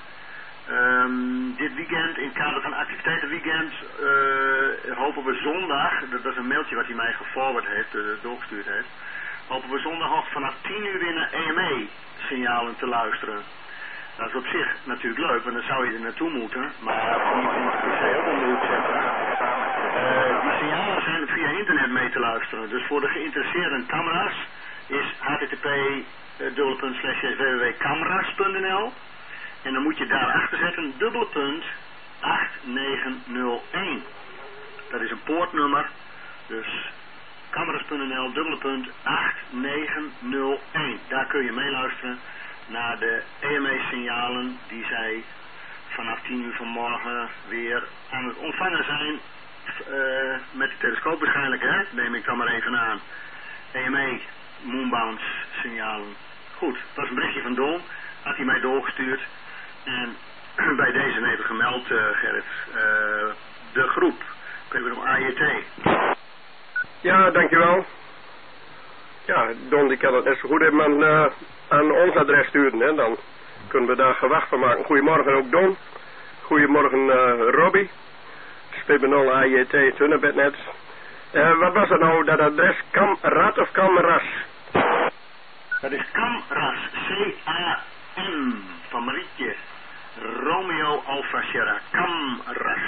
S10: Um, dit weekend, in het kader van activiteitenweekend, uh, hopen we zondag, dat, dat is een mailtje wat hij mij geforward heeft, uh, doorgestuurd heeft, hopen we zondag ook vanaf tien uur weer naar E M E-signalen te luisteren. Dat is op zich natuurlijk leuk, want dan zou je er naartoe moeten, maar niet in het P C ook om de hoek zetten. Uh, die signalen zijn via internet mee te luisteren, dus voor de geïnteresseerde camera's is h t t p dubbele slash w w w camera's punt n l en dan moet je daarachter zetten dubbele punt acht negen nul één. Dat is een poortnummer, dus camera's punt n l dubbele punt acht negen nul één. Daar kun je meeluisteren naar de E M E-signalen die zij vanaf tien uur vanmorgen weer aan het ontvangen zijn. Uh, met de telescoop waarschijnlijk, hè? Neem ik dan maar even aan. E M E Moonbounce signalen. Goed, dat is een berichtje van Don. Had hij mij doorgestuurd. En bij deze even gemeld, uh, Gerrit. Uh, de groep. Pebrum A J T.
S4: Ja, dankjewel. Ja, Don die kan het net zo goed even aan, uh, aan ons adres sturen. Hè? Dan kunnen we daar gewacht van maken. Goedemorgen ook Don. Goedemorgen uh, Robbie. P B nul A J T Tunnebednet. Uh, wat was dat nou, dat adres? Kamrat of Kamras?
S10: Dat is Kamras. C A M van Marietje. Romeo Alpha Sierra. Kamras.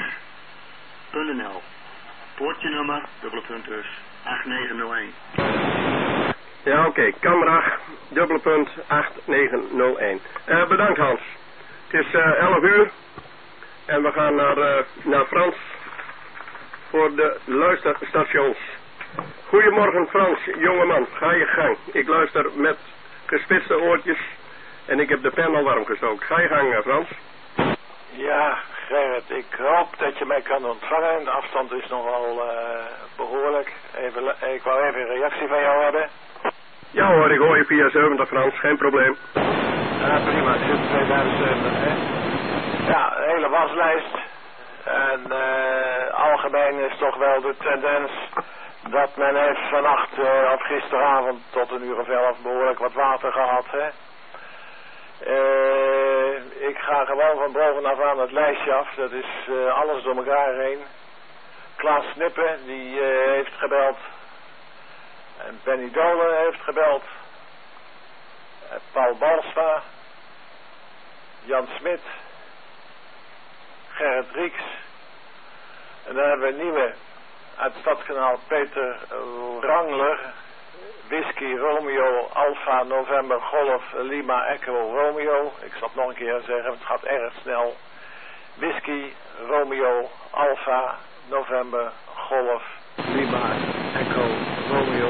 S10: .nl. Poortje nummer, dubbele punt dus, acht negen nul één.
S4: Ja, oké. Okay. Kamras, dubbele punt, acht negen nul één. Uh, bedankt Hans. Het is uh, elf uur. En we gaan naar, uh, naar Frans. Voor de luisterstations. Goedemorgen Frans, jongeman, ga je gang. Ik luister met gespitste oortjes en ik heb de pen al warm gestoken. Ga je gang Frans.
S3: Ja, Gerrit, ik hoop dat je mij kan ontvangen. De afstand is nogal uh, behoorlijk. Even, ik wou even een reactie van jou hebben.
S4: Ja hoor, ik hoor je via zeventig Frans, geen probleem.
S3: Ja, prima, het zit tweeduizend zeventig, hè. Ja, een hele waslijst. En uh, algemeen is toch wel de tendens dat men heeft vannacht uh, of gisteravond tot een uur of elf behoorlijk wat water gehad. Hè? Uh, ik ga gewoon van bovenaf aan het lijstje af. Dat is uh, alles door elkaar heen. Klaas Snippen die uh, heeft gebeld. En Benny Dolen heeft gebeld. Uh, Paul Balsma. Jan Smit. Gerrit Rieks. En dan hebben we een nieuwe uit het Stadskanaal, Peter Wrangler. Whisky Romeo Alpha November Golf Lima Echo Romeo. Ik zal het nog een keer zeggen, het gaat erg snel. Whisky Romeo Alpha November Golf Lima Echo Romeo.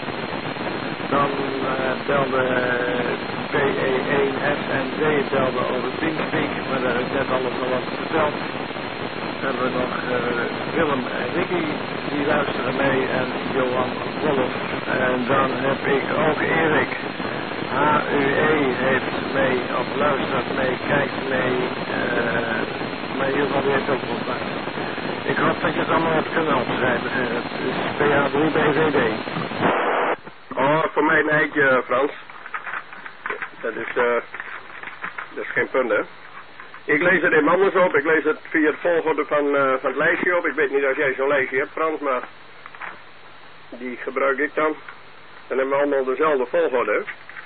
S3: Dan uh, belde P E één S en D belde over Teamspeak, maar daar heb ik net alles al wat verteld. Dan hebben we nog uh, Willem en Ricky, die luisteren mee, en Johan Wolf. En dan heb ik ook Erik. H U E heeft mee, of luistert mee, kijkt mee, uh, maar in ieder geval die heeft ook contact. Ik hoop dat je het allemaal hebt kunnen opschrijven, Gerrit. Dus P A drie B V D.
S4: Oh, voor mij een eitje, Frans. Dat is, uh, dat is geen punt, hè. Ik lees het in anders op. Ik lees het via het volgorde van, uh, van het lijstje op. Ik weet niet of jij zo'n lijstje hebt, Frans, maar die gebruik ik dan. Dan hebben we allemaal dezelfde volgorde.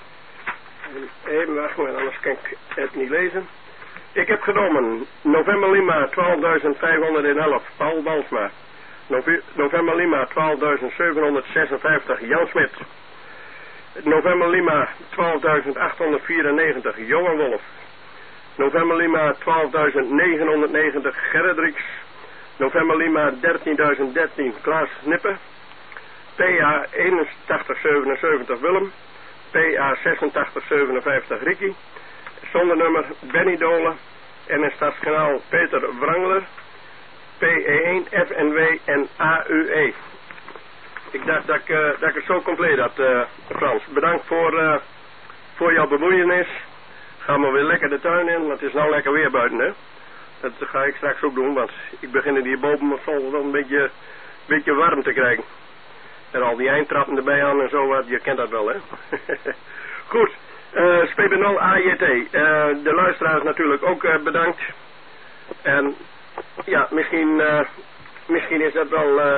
S4: Even wachten, maar anders kan ik het niet lezen. Ik heb genomen November Lima twaalfduizend vijfhonderdelf, Paul Balsma. November Lima twaalfduizend zevenhonderdzesenvijftig, Jan Smit. November Lima twaalfduizend achthonderdvierennegentig, Johan Wolf. November Lima twaalfduizend negenhonderdnegentig, Gerrit Rieks. November Lima dertienduizend dertien, Klaas Snippen. P A eenentachtig zevenenzeventig, Willem. P A zesentachtig zevenenvijftig, Ricky. Zonder nummer Benny Dolen. En in Stadskanaal Peter Wrangler. P E één, F N W en A U E. Ik dacht dat ik, uh, dat ik het zo compleet had, uh, Frans. Bedankt voor, uh, voor jouw bemoeienis. Gaan we weer lekker de tuin in, want het is nou lekker weer buiten, hè. Dat ga ik straks ook doen, want ik begin hier boven mijn vol wel een beetje, beetje warm te krijgen. En al die eindtrappen erbij aan en zo, wat, je kent dat wel, hè. Goed, uh, S P B nul A J T. Uh, de luisteraars natuurlijk ook uh, bedankt. En ja, misschien, uh, misschien is dat wel, uh,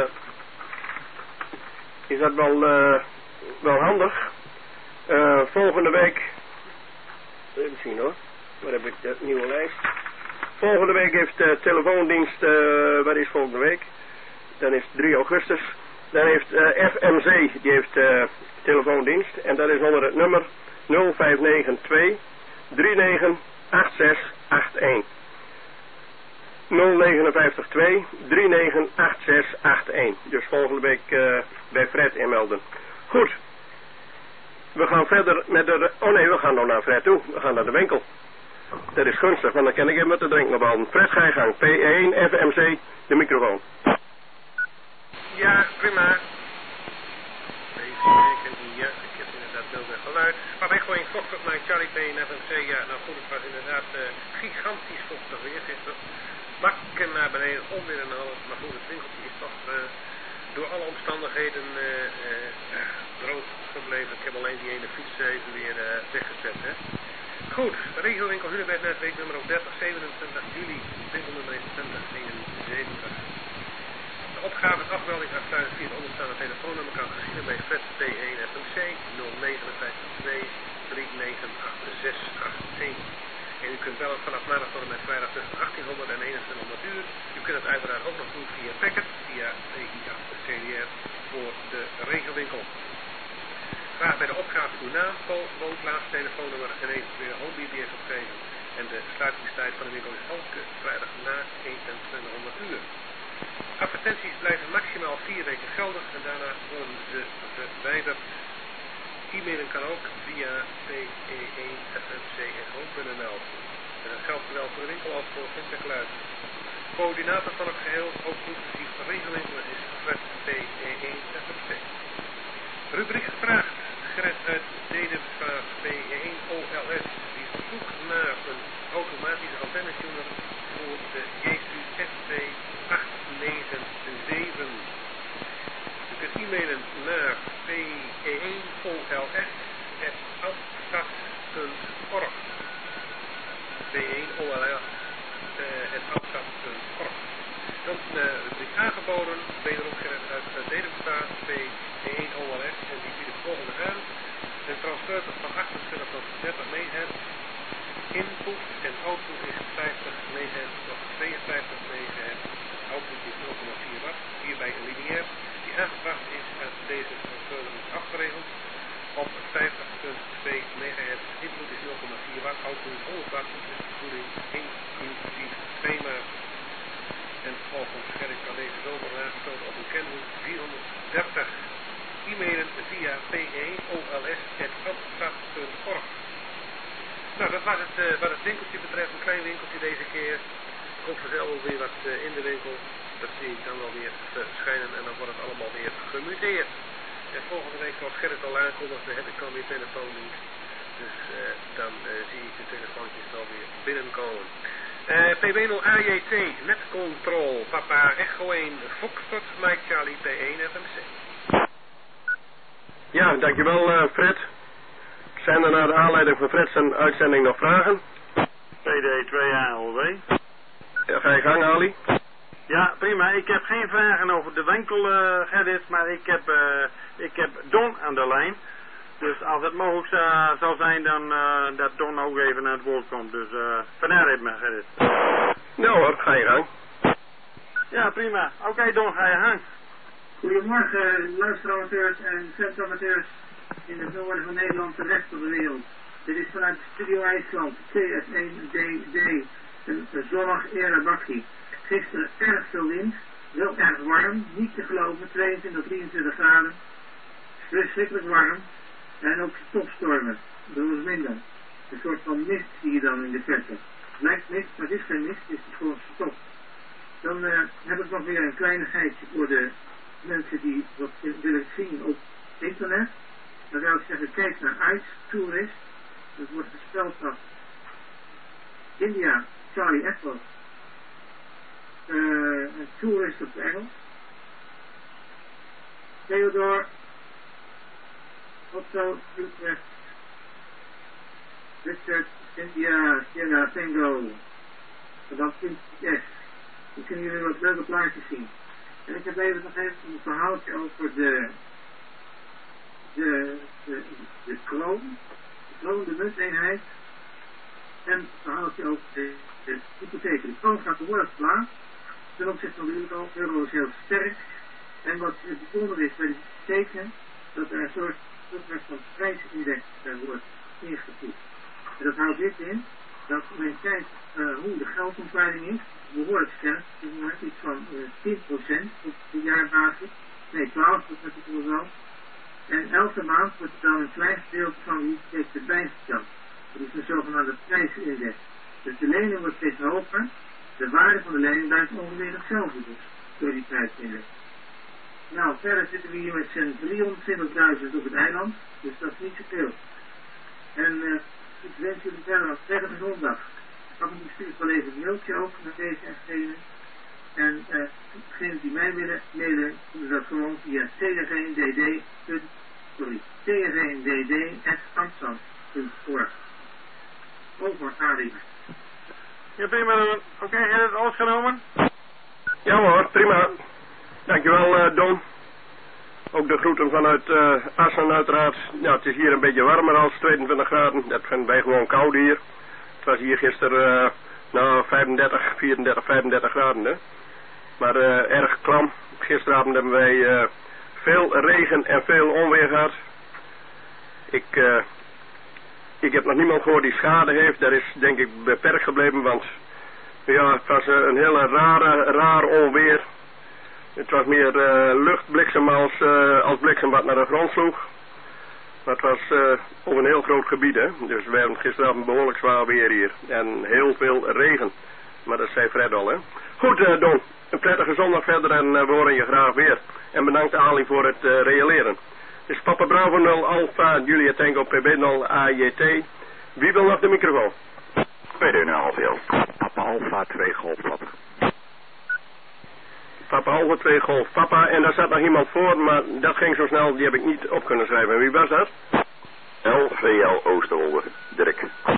S4: is dat wel, uh, wel handig. Uh, volgende week, even zien hoor, waar heb ik de nieuwe lijst? Volgende week heeft de telefoondienst, uh, wat is volgende week? Dan is het drie augustus. Dan heeft uh, F M C, die heeft uh, telefoondienst. En dat is onder het nummer nul vijf negen twee drie negen acht zes acht een. nul negen vijf twee drie negen acht zes acht een. Dus volgende week uh, bij Fred inmelden. Goed. We gaan verder met de... Oh nee, we gaan nog naar Fred toe. We gaan naar de winkel. Dat is gunstig, want dan kan ik even met de drinken ophouden. Fred, ga je gang. P één, F M C, de microfoon.
S1: Ja, prima. Even kijken. Ja, ik heb inderdaad heel veel geluid. Maar wij gooien vochtig naar Charlie P en F M C. Ja, nou goed, het was inderdaad uh, gigantisch vochtig weer gisteren. Bakken naar beneden, onweer en alles. Maar goed, het winkeltje is toch uh, door alle omstandigheden uh, uh, droog gebleven. Ik heb alleen die ene fiets even weer uh, weggezet, hè. Goed, regelwinkel Hunebednet, week nummer dertig, zevenentwintig juli, winkelnummer is twintig eenenzeventig. De opgave en afmelding afsluiten via het onderstaande telefoonnummer kan geschieden bij Fred P één F M C nul negen vijf twee drie negen acht zes acht een. En u kunt bellen vanaf maandag tot en met vrijdag tussen achttienhonderd en eenentwintighonderd uur. U kunt het uiteraard ook nog doen via Packet, via P I A C D R voor de regelwinkel. Vraag bij de opgave uw naam, woonplaats, telefoonnummer en eventueel home B B S opgeven. En de sluitingstijd van de winkel is elke vrijdag na eenentwintighonderd uur. Advertenties blijven maximaal vier weken geldig en daarna worden ze verwijderd. E-mailen kan ook via p e één f m c s o punt n l. En dat geldt zowel voor de winkel als voor Sinterklaas. Coördinator van het geheel, ook inclusief de regelwinkel, is Fred P E één F M C. Rubriek gevraagd. Gerrit uit Deden vraagt P E één O L S. Die is op zoek naar een automatische antennetuner voor de J U S T acht negen zeven. U kunt e-mailen naar P E één O L S at outstad punt org. P E één O L S at outstad punt org. Dan uh, rubriek aangeboden. Wederom Gerrit uit Dedemstraat, P E één O L S. En die biedt het volgende aan. Een transfer van achtentwintig tot dertig megahertz. Input en output is vijftig megahertz tot tweeënvijftig megahertz. Output is nul komma vier watt. Hierbij een lineair die aangebracht is uit deze transfer afgeregeld op vijftig komma twee megahertz. Input is nul komma vier watt. Output is honderd watt. Dus de voeding inclusief twee maat. En volgens Gerrit kan deze zomer aangesloten op een Kenwood vierhonderddertig. E-mailen via P E één O L S at outstad punt org. Nou, dat was het uh, wat het winkeltje betreft. Een klein winkeltje deze keer. Er komt vanzelf ook weer wat uh, in de winkel. Dat zie ik dan wel weer verschijnen en dan wordt het allemaal weer gemuteerd. En volgende week, zoals Gerrit al aankondigde, heb ik dan weer telefoondienst. Dus uh, dan uh, zie ik de telefoontjes wel weer binnenkomen. Uh, P B nul A J T, netcontrol, Papa Echo één, Foxtrot, Mike Charlie, P één F M C.
S4: Ja, dankjewel uh, Fred. Zijn er naar de aanleiding van Fred's uitzending nog vragen?
S5: P D twee A O W.
S4: Ja, ga je gang, Ali.
S5: Ja, prima. Ik heb geen vragen over de winkel, uh, Gerrit, maar ik heb, uh, ik heb Don aan de lijn. Dus als het mogelijk uh, zal zijn, dan uh, dat Don ook even naar het woord komt. Dus uh, vandaar het maar, Gerrit.
S4: Nou hoor, ga je gang.
S5: Ja, prima. Oké, okay, Don, ga je gang.
S11: Goedemorgen, luisteramateurs en centamateurs in het noorden van Nederland en de rest van de wereld. Dit is vanuit Studio IJsland, C S één D D, een zonnig Erebakkie. Gisteren erg veel wind, wel erg warm, niet te geloven, tweeëntwintig tot drieëntwintig graden. Verschrikkelijk warm en ook stopstormen, dat was minder. Een soort van mist zie je dan in de verte. Het lijkt mist, maar het is geen mist, het is gewoon stop. Dan uh, heb ik nog weer een kleinigheidje voor de mensen die wat willen zien op internet. Dan zou ik zeggen, kijk naar Ice Tourist. Dat wordt gespeld als India, Charlie Echo. Uh, een tourist op het Engels. Theodore, Otto, Utrecht, Richard, India, Sierra, Tango. En dan punt S. Dan kunnen jullie wat leuke plaatjes zien. En ik heb even nog even een verhaaltje over de, de, de, de kroon, de kroon, de munteenheid. En een verhaaltje over de, de hypotheek. De kroon gaat behoorlijk laag. Ten opzichte van de euro, euro is heel sterk. En wat bijzonder is bij de hypotheken, dat er een soort, soort van prijsindex wordt ingevoerd. En dat houdt dit in, dat men kijkt uh, hoe de geldontwaarding is, behoorlijk sterk, dus iets van uh, tien procent op de jaarbasis, nee twaalf procent op wel. En elke maand wordt er dan een klein gedeelte van die hypotheek erbij gesteld. Dat is een zogenaamde prijsindex. Dus de lening wordt steeds hoger, de waarde van de lening blijft ongeveer hetzelfde dus, door die prijsindex. Nou, verder zitten we hier met z'n driehonderdtwintigduizend op het eiland, dus dat is niet zoveel. En uh, ik wens jullie verder nog prettige zondag. Af en toe stuur ik wel even een mailtje over naar deze en gene. En uh, degenen die mij willen mailen, doen dat gewoon via t r g n d d. Sorry, t r g n d d at amsterdam punt org. Over, Arie.
S5: Ja, prima. Oké, okay, heb je het uitgenomen?
S4: Ja hoor, prima. Dankjewel uh, Don. Ook de groeten vanuit uh, Assen uiteraard. Ja, het is hier een beetje warmer als tweeëntwintig graden. Dat vinden wij gewoon koud hier. Het was hier gisteren uh, nou vijfendertig, vierendertig, vijfendertig graden. Hè? Maar uh, erg klam. Gisteravond hebben wij uh, veel regen en veel onweer gehad. Ik, uh, ik heb nog niemand gehoord die schade heeft. Dat is denk ik beperkt gebleven, want ja, het was uh, een hele rare, raar onweer. Het was meer uh, luchtbliksem als, uh, als bliksem wat naar de grond sloeg. Maar het was uh, op een heel groot gebied, hè. Dus we hebben gisteravond behoorlijk zwaar weer hier. En heel veel regen. Maar dat zei Fred al, hè. Goed, uh, Don. Een prettige zondag verder en uh, we horen je graag weer. En bedankt Ali voor het uh, reëleren. Dit is Papa Bravo nul Alpha Julia Tango P B nul A J T. Wie wil nog de microfoon?
S8: Tweede nul Alpha. Papa Alpha twee Golf Papa.
S4: Papa Alpha twee Golf Papa. En daar zat nog iemand voor, maar dat ging zo snel, die heb ik niet op kunnen schrijven. Wie was dat?
S8: L V L Oosterwolde, Dirk.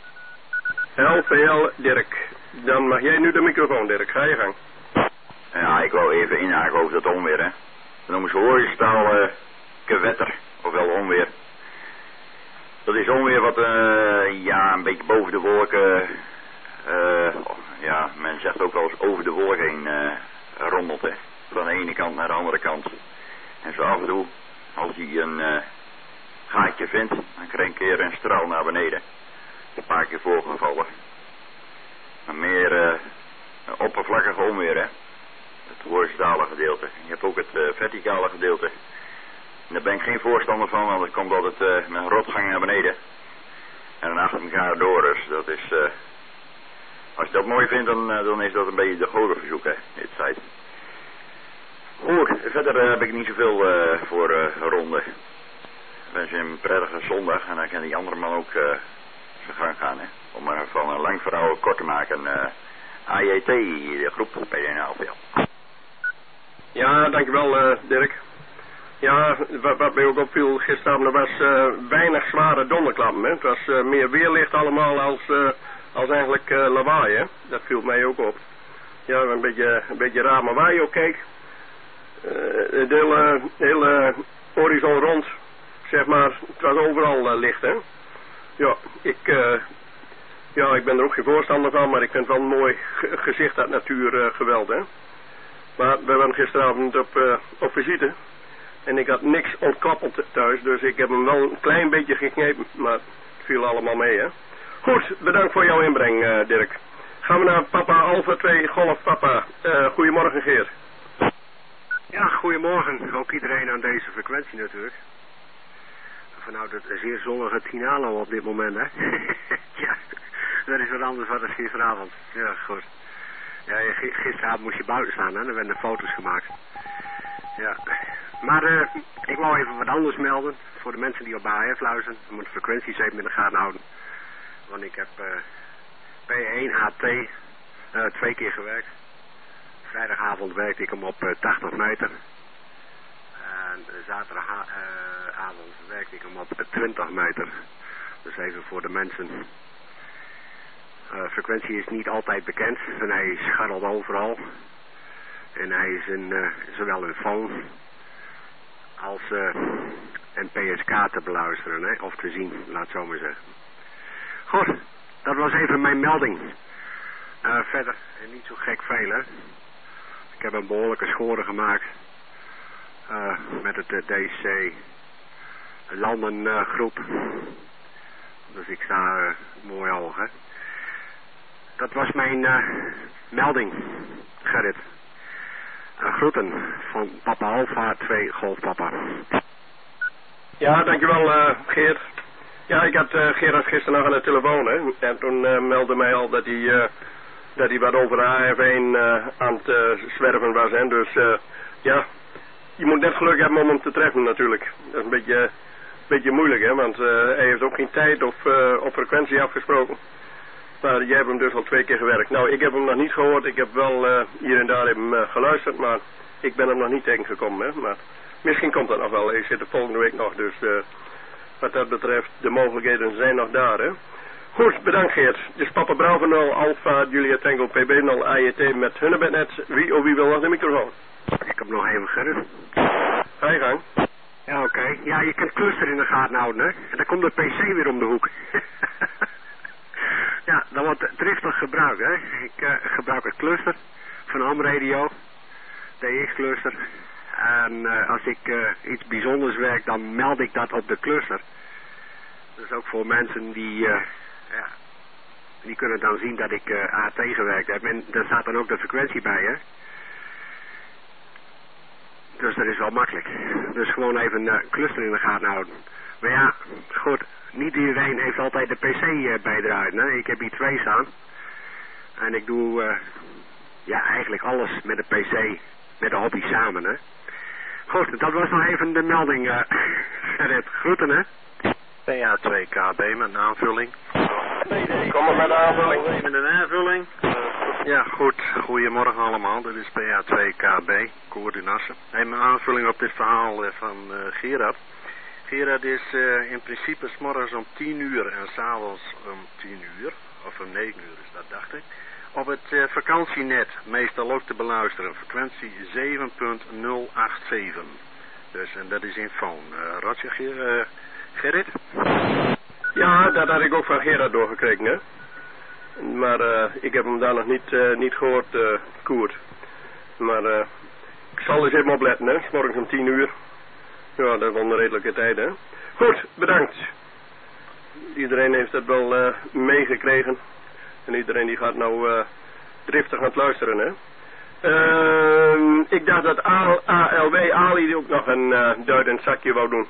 S4: L V L Dirk. Dan mag jij nu de microfoon, Dirk. Ga je gang.
S8: Ja, ik wou even inhaken over dat onweer, hè. Dat noemen ze horizontaal uh, gewetter, ofwel onweer. Dat is onweer wat, uh, ja, een beetje boven de wolken, uh, ja, men zegt ook wel eens over de wolken heen uh, rommelt, hè. Van de ene kant naar de andere kant. En zo af en toe, als hij een uh, gaatje vindt, dan krijg je een keer een straal naar beneden. Een paar keer voorgevallen. Maar meer uh, oppervlakkig onweer, hè. Het horizontale gedeelte. Je hebt ook het uh, verticale gedeelte. En daar ben ik geen voorstander van, want het komt altijd uh, met een rotgang naar beneden. En dan achter elkaar door, dus dat is... Uh, als je dat mooi vindt, dan, uh, dan is dat een beetje de godenverzoek, hè, dit site. Goed, verder uh, heb ik niet zoveel uh, voor uh, ronde. Ik wens je een prettige zondag en dan kan die andere man ook uh, zijn gang gaan, hè. Om maar van een lang verhaal kort te maken, uh, A J T, de groep P D N L V L.
S4: Ja, dankjewel uh, Dirk. Ja, wat, wat mij ook opviel gisteravond, er was uh, weinig zware donderklappen, hè. Het was uh, meer weerlicht allemaal als, uh, als eigenlijk uh, lawaai, hè. Dat viel mij ook op. Ja, een beetje, een beetje raar, maar waar je ook keek, uh, de hele, hele horizon rond, zeg maar, het was overal uh, licht, hè. Ja, ik, uh, ja, ik ben er ook geen voorstander van, maar ik vind het wel een mooi ge gezicht uit natuur uh, geweld, hè. Maar we waren gisteravond op, uh, op visite. En ik had niks ontkoppeld thuis, dus ik heb hem wel een klein beetje geknepen, maar het viel allemaal mee, hè. Goed, bedankt voor jouw inbreng, uh, Dirk. Gaan we naar Papa Alpha twee Golf Papa. Uh, goedemorgen, Geert.
S1: Ja, goedemorgen. Ook iedereen aan deze frequentie natuurlijk. Vanuit het zeer zonnige Tinalo op dit moment, hè. Ja, dat is wat anders dan gisteravond. Ja, goed. Ja, gisteravond moest je buiten staan, hè. Er werden foto's gemaakt. Ja. Maar uh, ik wou even wat anders melden. Voor de mensen die op A F luisteren. Je moet de frequenties even in de gaten houden. Want ik heb uh, P één H T uh, twee keer gewerkt. Vrijdagavond werkte ik hem op uh, tachtig meter. En zaterdagavond werkte ik hem op twintig meter. Dus even voor de mensen. Uh, frequentie is niet altijd bekend. En hij scharrelt overal. En hij is in, uh, zowel in phone als uh, een P S K te beluisteren. Hè? Of te zien, laat zo maar zeggen. Goed, dat was even mijn melding. Uh, verder, niet zo gek veel hè. Ik heb een behoorlijke score gemaakt. Uh, met het uh, D C landengroep. Uh, dus ik sta uh, mooi hoog hè. Dat was mijn uh, melding, Gerrit. Uh, groeten van Papa Alpha twee Golf Papa.
S4: Ja, dankjewel uh, Geert. Ja, ik had uh, Gerard gisteren nog aan de telefoon hè. En toen uh, meldde mij al dat hij, uh, dat hij wat over de H F één uh, aan het uh, zwerven was. Hè. Dus uh, ja, je moet net geluk hebben om hem te treffen natuurlijk. Dat is een beetje, uh, beetje moeilijk hè, want uh, hij heeft ook geen tijd of uh, op frequentie afgesproken. Maar jij hebt hem dus al twee keer gewerkt. Nou, ik heb hem nog niet gehoord. Ik heb wel uh, hier en daar even uh, geluisterd, maar ik ben hem nog niet tegengekomen. Hè. Maar misschien komt dat nog wel. Ik zit de volgende week nog, dus uh, wat dat betreft, de mogelijkheden zijn nog daar. Hè. Goed, bedankt Geert. Dus Papa Bravo nul, Alpha, Julia Tango, P B nul, A J T met Hunnebednet. Wie of wie wil nog de microfoon?
S1: Ik heb nog even Gerrit.
S4: Ga je gang.
S1: Ja, oké. Okay. Ja, je kunt cluster in de gaten houden, hè. En dan komt de P C weer om de hoek. Ja, dat wordt driftig gebruikt, hè. Ik uh, gebruik het cluster van Ham Radio, D X cluster. En uh, als ik uh, iets bijzonders werk, dan meld ik dat op de cluster. Dus ook voor mensen die, uh, ja, die kunnen dan zien dat ik uh, A T gewerkt heb. En daar staat dan ook de frequentie bij, hè. Dus dat is wel makkelijk. Dus gewoon even een uh, cluster in de gaten houden. Maar ja, goed. Niet iedereen heeft altijd de P C uh, bijdraaid. Hè? Ik heb hier twee staan. En ik doe uh, ja, eigenlijk alles met de P C, met de hobby samen. Hè? Goed, dat was nog even de melding. Uh, Gerrit, groeten hè.
S3: P A twee K B met een aanvulling.
S4: Kom maar met de aanvulling.
S5: Met een aanvulling.
S3: Ja, goed. Goedemorgen allemaal. Dit is P A twee K B, coördinatie. En mijn aanvulling op dit verhaal uh, van uh, Gerard. Gerard is uh, in principe 's morgens om tien uur en 's avonds om tien uur, of om negen uur is dat, dacht ik, op het uh, vakantienet meestal ook te beluisteren, frequentie zeven punt nul acht zeven. Dus, en dat is in phone. Uh, Roger, Ger uh, Gerrit?
S4: Ja, dat had ik ook van Gerard doorgekregen, hè. Maar uh, ik heb hem daar nog niet, uh, niet gehoord, uh, Koert. Maar uh, ik zal eens even opletten, hè, 's morgens om tien uur. Ja, dat is wel een redelijke tijd, hè. Goed, bedankt. Iedereen heeft het wel uh, meegekregen. En iedereen die gaat nou uh, driftig aan het luisteren, hè. Uh, ik dacht dat A L W Ali ook nog een uh, duidend zakje wou doen.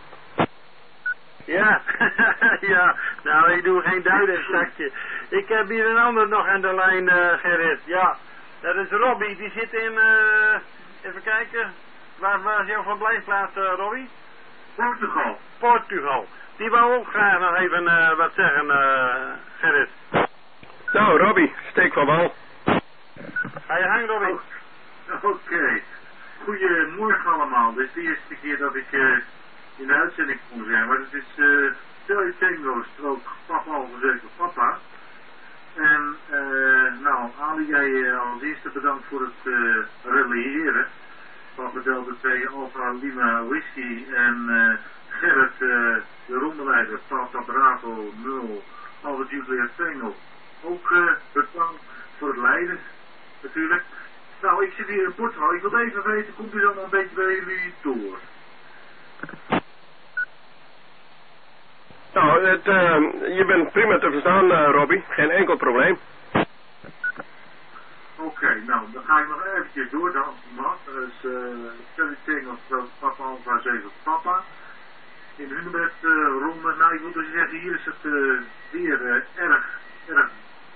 S5: Ja, ja, nou ik doe geen duidend zakje. Ik heb hier een ander nog aan de lijn, uh, Gerrit. Ja, dat is Robbie, die zit in, uh, even kijken... Waar was jouw verblijfplaats, uh, Robbie?
S11: Portugal.
S5: Portugal. Die wou ook graag nog even uh, wat zeggen, uh, Gerrit.
S4: Nou, Robbie, steek van wal.
S5: Ga je gang, Robbie.
S11: Oh, Oké. Okay. Goedemorgen allemaal. Dit is de eerste keer dat ik uh, in de uitzending kon zijn. Maar het is uh, Telly Tango strook Papa al gezeten Papa. En, uh, nou, Ali, jij uh, als eerste bedankt voor het uh, reliëren. Papa Delta twee Alpha Lima Whisky en uh, Gerrit, uh, de rondeleider, Papa Bravo nul, Alpha Julia Tango. Ook uh, bedankt voor het leiden, natuurlijk. Nou, ik zit hier in Portugal. Ik wil even weten, komt u dan een beetje bij jullie door?
S4: Nou, het, uh, je bent prima te verstaan, uh, Robbie. Geen enkel probleem.
S11: Oké, okay, nou, dan ga ik nog eventjes door dan, Matt. Dus, uh, Telly Tango Papa Alpha zeven Papa. In de Hunebed uh, ronde. Nou, ik wil dus zeggen, hier is het uh, weer uh, erg, erg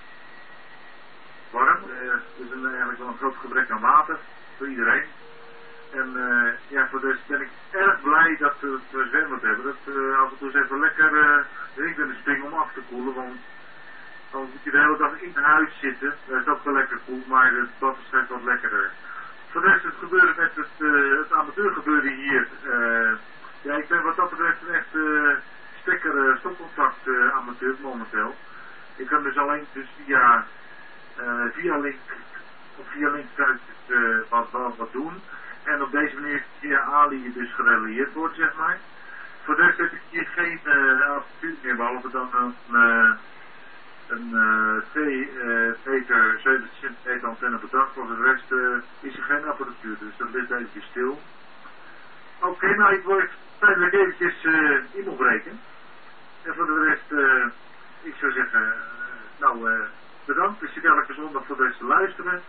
S11: warm. Uh, er is een, eigenlijk wel een groot gebrek aan water voor iedereen. En uh, ja, voor dus ben ik erg blij dat we het zwembad hebben. Dat we uh, af en toe eens even lekker uh, erin kunnen springen om af te koelen. Want dan moet je de hele dag in huis zitten. Dat is ook wel lekker koel, maar het bad is straks wat lekkerder.
S2: voor de rest het gebeuren met het, uh, het amateurgebeuren hier. Uh, ja, ik ben wat dat betreft een echt uh, stekker uh, stopcontact uh, amateur momenteel. Ik kan dus alleen dus via, uh, via link, of via link kan ik dus, uh, wat, wat, wat doen. En op deze manier via Ali dus gerelieerd wordt, zeg maar. Voor de rest heb ik hier geen uh, apparatuur meer, behalve dan een, uh, een uh, twee meter, zeventig centimeter antenne per dag. Voor de rest uh, is er geen apparatuur, dus dat ligt eventjes stil. Oké, okay, nou ik word tijdelijk eventjes uh, in moet breken. En voor de rest, uh, ik zou zeggen, uh, nou uh, bedankt. Ik zit elke zondag voor de rest te luisteren.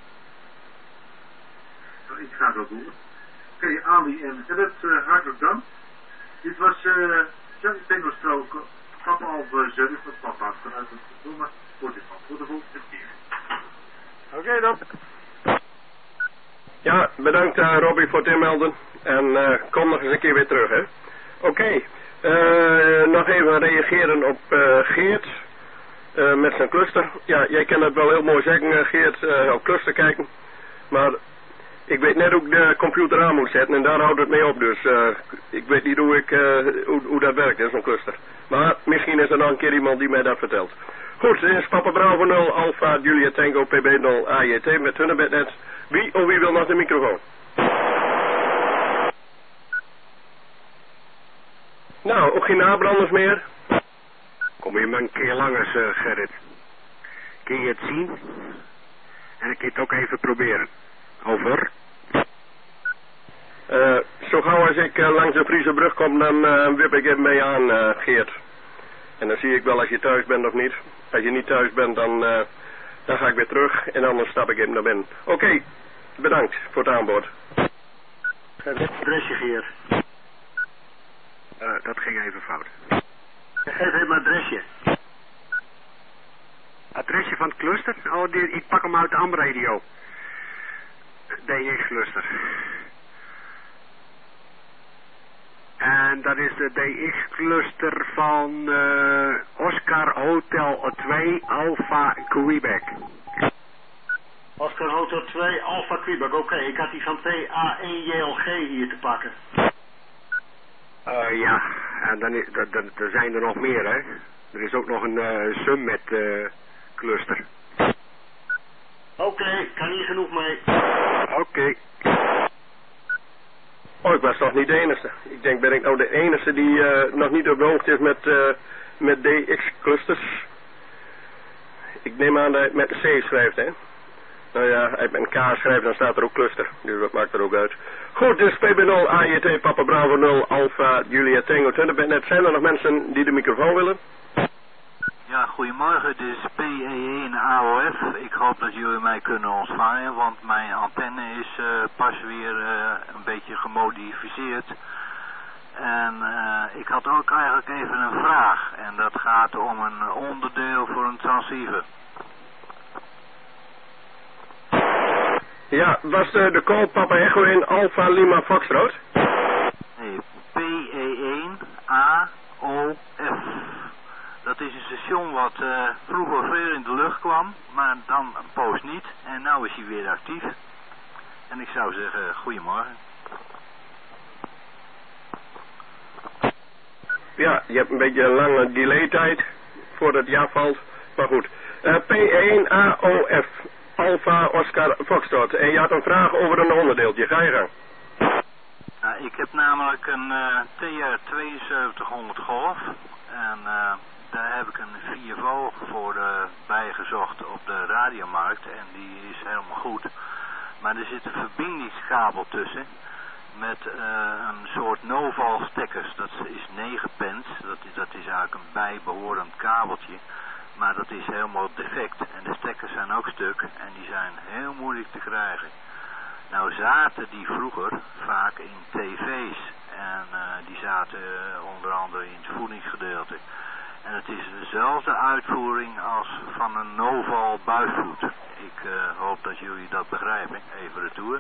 S2: Nou, ik ga zo doen. Oké, okay, Ali en Gerrit, uh, hartelijk dank. Dit was uh, Jerry Tango Stroke, papa of uh, Jerry van papa vanuit het doen voor dit van voor de volgende keer.
S4: Oké okay, dan. Ja, bedankt uh, Robbie voor het inmelden. En uh, kom nog eens een keer weer terug, hè. Oké, okay. uh, nog even reageren op uh, Geert uh, met zijn cluster. Ja, jij kan het wel heel mooi zeggen, uh, Geert, uh, op cluster kijken. Maar ik weet net hoe ik de computer aan moet zetten en daar houdt het mee op. Dus uh, ik weet niet hoe, ik, uh, hoe, hoe dat werkt, zo'n cluster. Maar misschien is er nog een keer iemand die mij dat vertelt. Goed, dit is Papa Bravo nul, Alpha, Julia Tango, P B nul, A J T met Hunnebednet. Wie of wie wil nog de microfoon? Nou, ook geen nabranders meer.
S1: Kom je maar een keer langer, uh, Gerrit. Kun je het zien? En ik kan het ook even proberen. Over.
S4: Uh, zo gauw als ik uh, langs de Friese brug kom, dan uh, wip ik even mee aan, uh, Geert. En dan zie ik wel als je thuis bent of niet. Als je niet thuis bent, dan, uh, dan ga ik weer terug en anders stap ik even naar binnen. Oké, okay, bedankt voor het aanbod.
S10: Het adresje, Geert.
S1: Uh, dat ging even fout.
S10: Geef even mijn adresje.
S1: Adresje van het cluster? Oh, die, ik pak hem uit de Am-radio. D X-cluster. En dat is de D X-cluster van uh, Oscar Hotel twee Alpha Quebec.
S10: Oscar Hotel twee Alpha Quebec, oké. Okay. Ik had die van T A één J L G hier te pakken.
S1: Uh, ja, en dan, is, dan, dan, dan zijn er nog meer, hè. Er is ook nog een uh, Summit uh, cluster.
S10: Oké, okay, kan hier genoeg mee.
S1: Oké. Okay.
S4: Oh, ik was toch niet de enige. Ik denk, ben ik nou de enige die uh, nog niet op de hoogte is met, uh, met D X-clusters. Ik neem aan dat hij het met een C schrijft, hè. Nou ja, als hij met een K schrijft, dan staat er ook cluster. Dus dat maakt er ook uit. Goed, dus P B nul, A J T, Papa Bravo nul, Alpha, Julia Tango, Hunnebednet. Zijn er nog mensen die de microfoon willen?
S12: Ja, goedemorgen, dit is P E één A O F. Ik hoop dat jullie mij kunnen ontvangen, want mijn antenne is uh, pas weer uh, een beetje gemodificeerd. En uh, ik had ook eigenlijk even een vraag, en dat gaat om een onderdeel voor een transceiver.
S4: Ja, was de, de call Papa Echo in Alpha Lima Foxtrot?
S12: Nee, P E één A O F. Dat is een station wat uh, vroeger veel in de lucht kwam, maar dan een poos niet. En nu is hij weer actief. En ik zou zeggen, goedemorgen.
S4: Ja, je hebt een beetje een lange delay tijd voordat het ja valt. Maar goed. Uh, P één A O F, Alpha Oscar Foxtrot. En je had een vraag over een onderdeeltje. Ga je gang.
S12: Nou, ik heb namelijk een uh, T R tweeënzeventighonderd Golf. En uh, daar heb ik een vier volt voor uh, bijgezocht op de radiomarkt. En die is helemaal goed. Maar er zit een verbindingskabel tussen. Met uh, een soort no-val stekkers. Dat is negen pence. Dat is, dat is eigenlijk een bijbehorend kabeltje. Maar dat is helemaal defect. En de stekkers zijn ook stuk. En die zijn heel moeilijk te krijgen. Nou zaten die vroeger vaak in tv's. En uh, die zaten uh, onder andere in het voedingsgedeelte. En het is dezelfde uitvoering als van een no-val buisvoet. Ik uh, hoop dat jullie dat begrijpen. Even retour.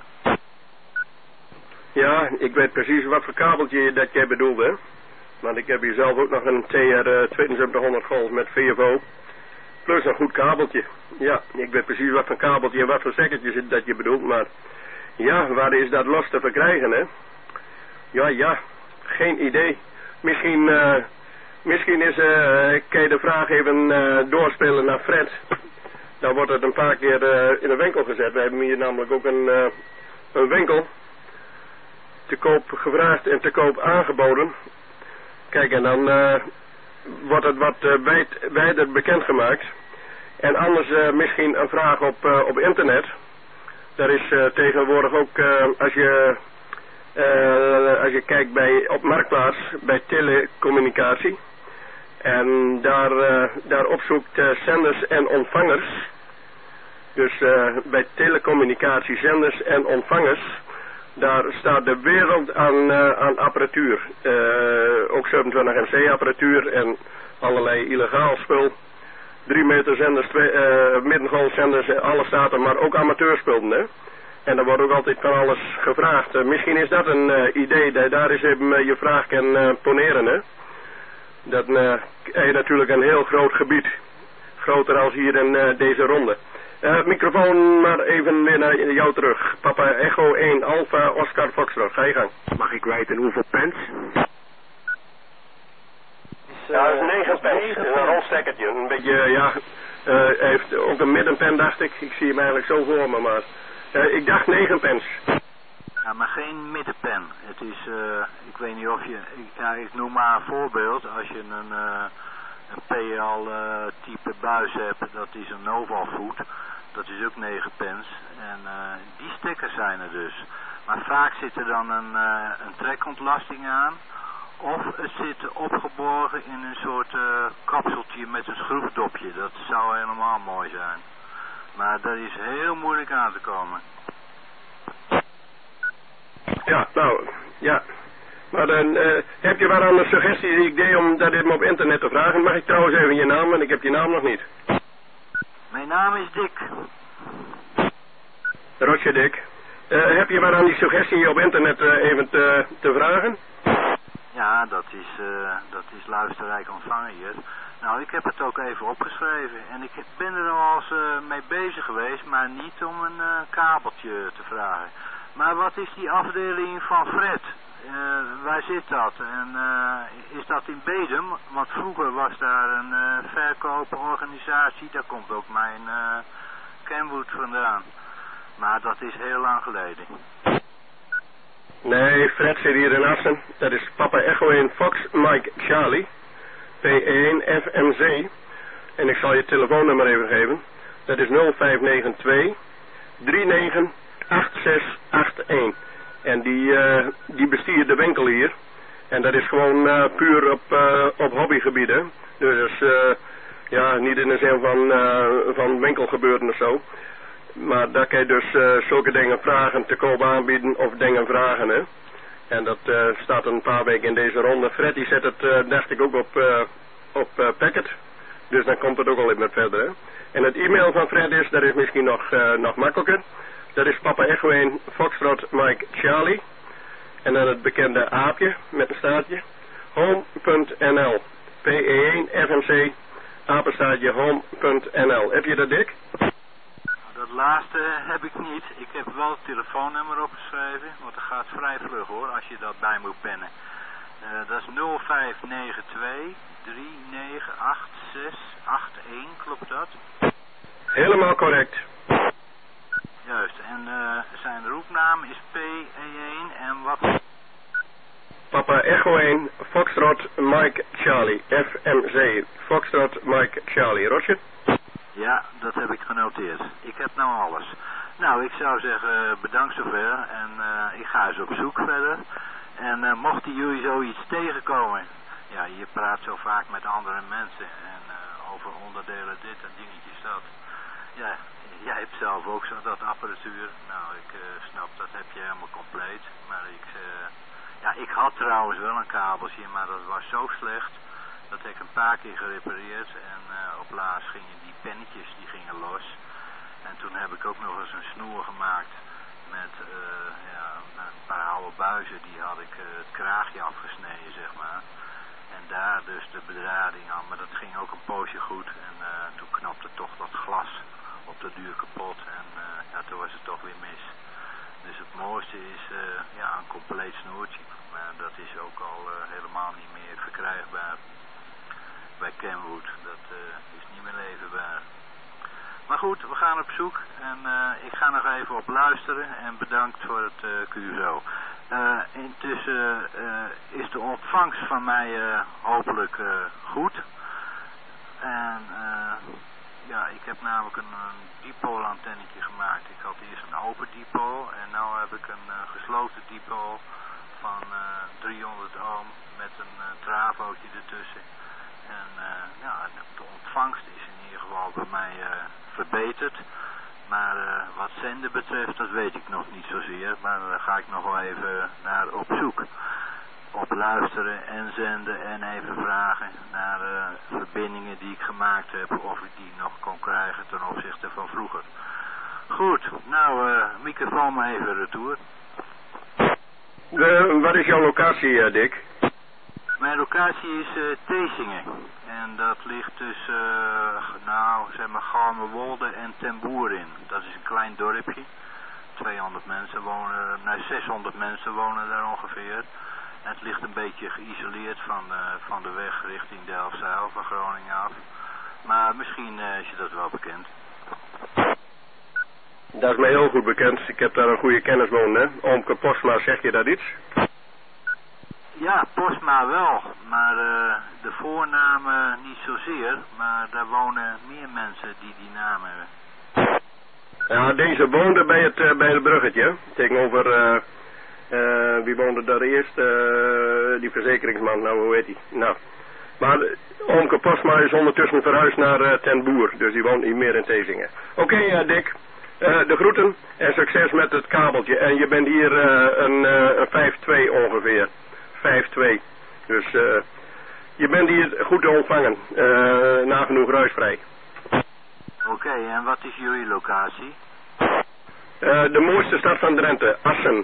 S4: Ja, ik weet precies wat voor kabeltje dat jij bedoelde. Want ik heb hier zelf ook nog een T R tweeënzeventighonderd Golf met vier volt. Plus een goed kabeltje. Ja, ik weet precies wat voor kabeltje en wat voor stekkertje dat je bedoelt. Maar Ja, waar is dat los te verkrijgen, hè? Ja, ja, geen idee. Misschien, uh, misschien is, uh, kan je de vraag even uh, doorspelen naar Fred. Dan wordt het een paar keer uh, in een winkel gezet. We hebben hier namelijk ook een, uh, een winkel. Te koop gevraagd en te koop aangeboden. Kijk, en dan uh, wordt het wat uh, wijd, wijder bekendgemaakt. En anders uh, misschien een vraag op, uh, op internet. Daar is uh, tegenwoordig ook, uh, als je uh, als je kijkt bij, op Marktplaats, bij telecommunicatie. En daar, uh, daar opzoekt uh, zenders en ontvangers. Dus uh, bij telecommunicatie, zenders en ontvangers. Daar staat de wereld aan, uh, aan apparatuur. Uh, ook zevenentwintig M C apparatuur en allerlei illegaal spul. Drie meter zenders, twee, uh, middengolfzenders, alles staat er, maar ook amateurspullen, hè. En er wordt ook altijd van alles gevraagd. Uh, misschien is dat een uh, idee, dat je daar eens even uh, je vraag kan uh, poneren, hè. Dat uh, is natuurlijk een heel groot gebied. Groter als hier in uh, deze ronde. Uh, microfoon maar even weer naar jou terug. Papa Echo één Alpha Oscar Foxtrot. Ga je gang.
S1: Mag ik weten hoeveel pence?
S4: Ja, dat is negen pence. Een rolstekkertje. Een beetje, ja, uh, heeft ook een middenpen, dacht ik. Ik zie hem eigenlijk zo voor me, maar uh, ik dacht negen pence.
S12: Ja, maar geen middenpen. Het is, uh, ik weet niet of je, ik, ja, ik noem maar een voorbeeld. Als je een, uh, een P L uh, type buis hebt, dat is een Novalvoet. Dat is ook negen pence. En uh, die stickers zijn er dus. Maar vaak zit er dan een, uh, een trekontlasting aan. Of het zit opgeborgen in een soort uh, kapseltje met een schroefdopje. Dat zou helemaal mooi zijn. Maar dat is heel moeilijk aan te komen.
S4: Ja, nou, ja. Maar dan uh, heb je wel een suggestie die ik deed om dat even op internet te vragen. Mag ik trouwens even je naam, want ik heb je naam nog niet.
S12: Mijn naam is Dick.
S4: Roger Dick. Uh, heb je wel aan die suggestie op internet uh, even te, te vragen?
S12: Ja, dat is, uh, dat is luisterrijk ontvangen hier. Nou, ik heb het ook even opgeschreven. En ik ben er al eens uh, mee bezig geweest, maar niet om een uh, kabeltje te vragen. Maar wat is die afdeling van Fred? Uh, waar zit dat? En uh, is dat in Bedum? Want vroeger was daar een uh, verkooporganisatie, daar komt ook mijn uh, Kenwood vandaan. Maar dat is heel lang geleden.
S4: Nee, Fred zit hier in Assen. Dat is Papa Echo één Fox Mike Charlie. P één F M C. En ik zal je telefoonnummer even geven. Dat is nul vijf negen twee drie negen acht zes acht een. En die, uh, die bestiert de winkel hier. En dat is gewoon uh, puur op, uh, op hobbygebieden. Dus uh, ja, niet in de zin van, uh, van winkelgebeurten of zo. Maar daar kan je dus uh, zulke dingen vragen, te koop aanbieden of dingen vragen, hè. En dat uh, staat een paar weken in deze ronde. Fred die zet het, uh, dacht ik, ook op, uh, op uh, packet. Dus dan komt het ook al even verder, hè. En het e-mail van Fred is, dat is misschien nog, uh, nog makkelijker. Dat is Papa Echo één Foxtrot Mike Charlie. En dan het bekende aapje met een staartje. home punt n l P één F M C apenstaartje home punt n l. Heb je dat, Dick?
S12: Dat laatste heb ik niet. Ik heb wel het telefoonnummer opgeschreven, want dat gaat vrij vlug hoor, als je dat bij moet pennen. Uh, dat is nul vijf negen twee drie negen acht zes acht een, klopt dat?
S4: Helemaal correct.
S12: Juist, en uh, zijn roepnaam is P één en wat?
S4: Papa Echo één Foxtrot Mike Charlie, F M C, Foxtrot Mike Charlie, Roger?
S12: Ja, dat heb ik genoteerd. Ik heb nou alles. Nou, ik zou zeggen bedankt zover en uh, ik ga eens op zoek verder. En uh, mochten jullie zoiets tegenkomen, ja, je praat zo vaak met andere mensen en uh, over onderdelen dit en dingetjes dat. Ja, jij hebt zelf ook zo dat apparatuur. Nou, ik uh, snap, dat heb je helemaal compleet. Maar ik, uh, ja, ik had trouwens wel een kabeltje, maar dat was zo slecht. Dat heb ik een paar keer gerepareerd en uh, op laatst gingen die pennetjes die gingen los. En toen heb ik ook nog eens een snoer gemaakt met uh, ja, een paar oude buizen. Die had ik uh, het kraagje afgesneden, zeg maar. En daar dus de bedrading aan, maar dat ging ook een poosje goed. En uh, toen knapte toch dat glas op de duur kapot en uh, ja, toen was het toch weer mis. Dus het mooiste is uh, ja, een compleet snoertje. Maar dat is ook al uh, helemaal niet meer verkrijgbaar bij Kenwood. Dat uh, is niet meer leverbaar. Maar goed, we gaan op zoek en uh, ik ga nog even op luisteren en bedankt voor het uh, Q S O. Uh, intussen uh, is de ontvangst van mij uh, hopelijk uh, goed. En uh, ja, ik heb namelijk een, een dipole antennetje gemaakt. Ik had eerst een open dipole en nu heb ik een uh, gesloten dipole van uh, driehonderd ohm met een uh, travootje ertussen. En uh, ja, de ontvangst is in ieder geval bij mij uh, verbeterd. Maar uh, wat zenden betreft, dat weet ik nog niet zozeer. Maar daar ga ik nog wel even naar op zoek. Op luisteren en zenden en even vragen naar uh, verbindingen die ik gemaakt heb. Of ik die nog kon krijgen ten opzichte van vroeger. Goed, nou, uh, microfoon maar even retour.
S4: De, wat is jouw locatie, uh, Dick?
S12: Mijn locatie is uh, Thesinge. En dat ligt tussen, uh, nou, zeg maar, Garmerwolde en Ten Boer in. Dat is een klein dorpje. tweehonderd mensen wonen, nou, zeshonderd mensen wonen daar ongeveer. En het ligt een beetje geïsoleerd van, uh, van de weg richting Delfzijl, van Groningen af. Maar misschien uh, is je dat wel bekend.
S4: Dat is mij heel goed bekend. Ik heb daar een goede kennis wonen, hè. Oomke Postma, zeg je dat iets?
S12: Ja, Postma wel, maar uh, de voornamen niet zozeer, maar daar wonen meer mensen die die naam hebben.
S4: Ja, deze woonde bij het, uh, bij het bruggetje, tegenover, uh, uh, wie woonde daar eerst, uh, die verzekeringsman, nou hoe heet die? Nou, maar uh, Oomke Postma is ondertussen verhuisd naar uh, Ten Boer, dus die woont niet meer in Thesinge. Oké, okay, uh, Dick, uh, de groeten en succes met het kabeltje. En je bent hier uh, een, uh, een vijf twee ongeveer. vijf twee. Dus uh, je bent hier goed te ontvangen. Uh, nagenoeg ruisvrij.
S12: Oké, okay, en wat is jullie locatie?
S4: Uh, de mooiste stad van Drenthe, Assen.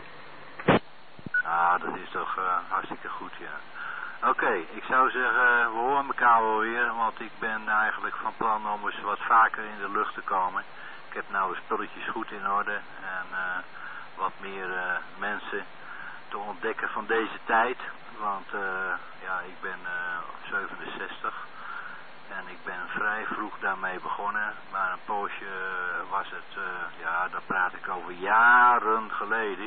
S12: Ah, dat is toch uh, hartstikke goed, ja. Oké, okay, ik zou zeggen, we horen elkaar wel weer, want ik ben eigenlijk van plan om eens wat vaker in de lucht te komen. Ik heb nou de spulletjes goed in orde en uh, wat meer uh, mensen te ontdekken van deze tijd, want uh, ja, ik ben uh, zevenenzestig en ik ben vrij vroeg daarmee begonnen, maar een poosje uh, was het, uh, ja, daar praat ik over jaren geleden.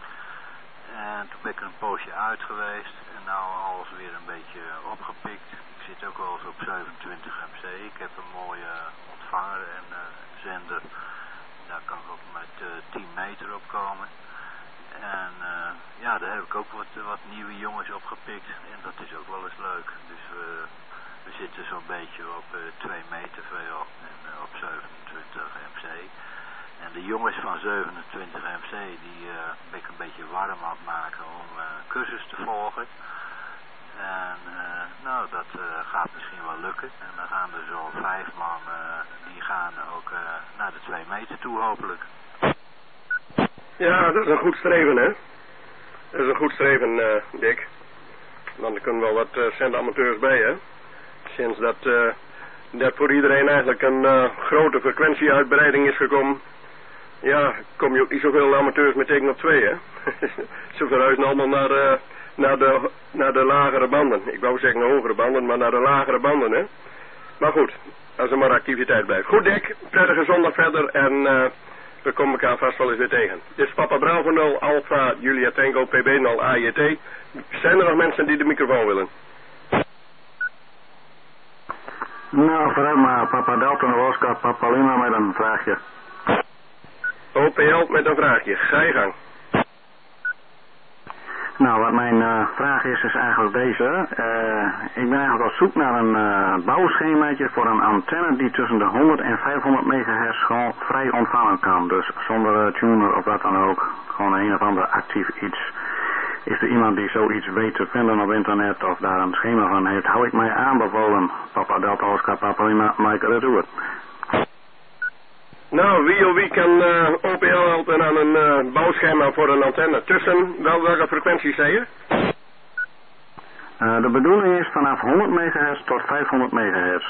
S12: En toen ben ik er een poosje uit geweest en nou alles weer een beetje opgepikt. Ik zit ook wel eens op zevenentwintig M C, ik heb een mooie ontvanger en uh, zender, daar kan ik ook met uh, tien meter op komen. En uh, ja, daar heb ik ook wat, wat nieuwe jongens opgepikt en dat is ook wel eens leuk. Dus we, we zitten zo'n beetje op uh, twee meter veel en uh, op zevenentwintig M C. En de jongens van zevenentwintig M C die uh, ben ik een beetje warm aan het maken om uh, cursus te volgen. En uh, nou, dat uh, gaat misschien wel lukken. En dan gaan er zo'n vijf man, uh, die gaan ook uh, naar de twee meter toe hopelijk.
S4: Ja, dat is een goed streven, hè. Dat is een goed streven, uh, Dick. Want er kunnen wel wat uh, zendamateurs bij, hè. Sinds dat, uh, dat voor iedereen eigenlijk een uh, grote frequentieuitbreiding is gekomen. Ja, kom je ook niet zoveel amateurs met teken op twee, hè. Ze verhuizen allemaal naar, uh, naar, de, naar de lagere banden. Ik wou zeggen hogere banden, maar naar de lagere banden, hè. Maar goed, als er maar activiteit blijft. Goed, Dick. Prettige zondag verder en uh, we komen elkaar vast wel eens weer tegen. Dit is Papa Bravo nul, Alpha, Julia Tango, P B nul, A J T. Zijn er nog mensen die de microfoon willen?
S13: Nou, vooruit maar, Papa Delta en Oscar, Papa Lima met een vraagje.
S4: O P L met een vraagje. Ga je gang.
S13: Nou, wat mijn uh, vraag is, is eigenlijk deze. Uh, ik ben eigenlijk op zoek naar een uh, bouwschemaatje voor een antenne die tussen de honderd en vijfhonderd megahertz gewoon vrij ontvangen kan. Dus zonder uh, tuner of wat dan ook. Gewoon een of ander actief iets. Is er iemand die zoiets weet te vinden op internet of daar een schema van heeft, hou ik mij aanbevolen. Papa Delta Oscar, Papa Lima, Mike Retour.
S4: Nou, wie of wie kan uh, O P L helpen aan een uh, bouwschema voor een antenne? Tussen wel welke frequenties zei je?
S13: Uh, de bedoeling is vanaf honderd megahertz tot vijfhonderd megahertz.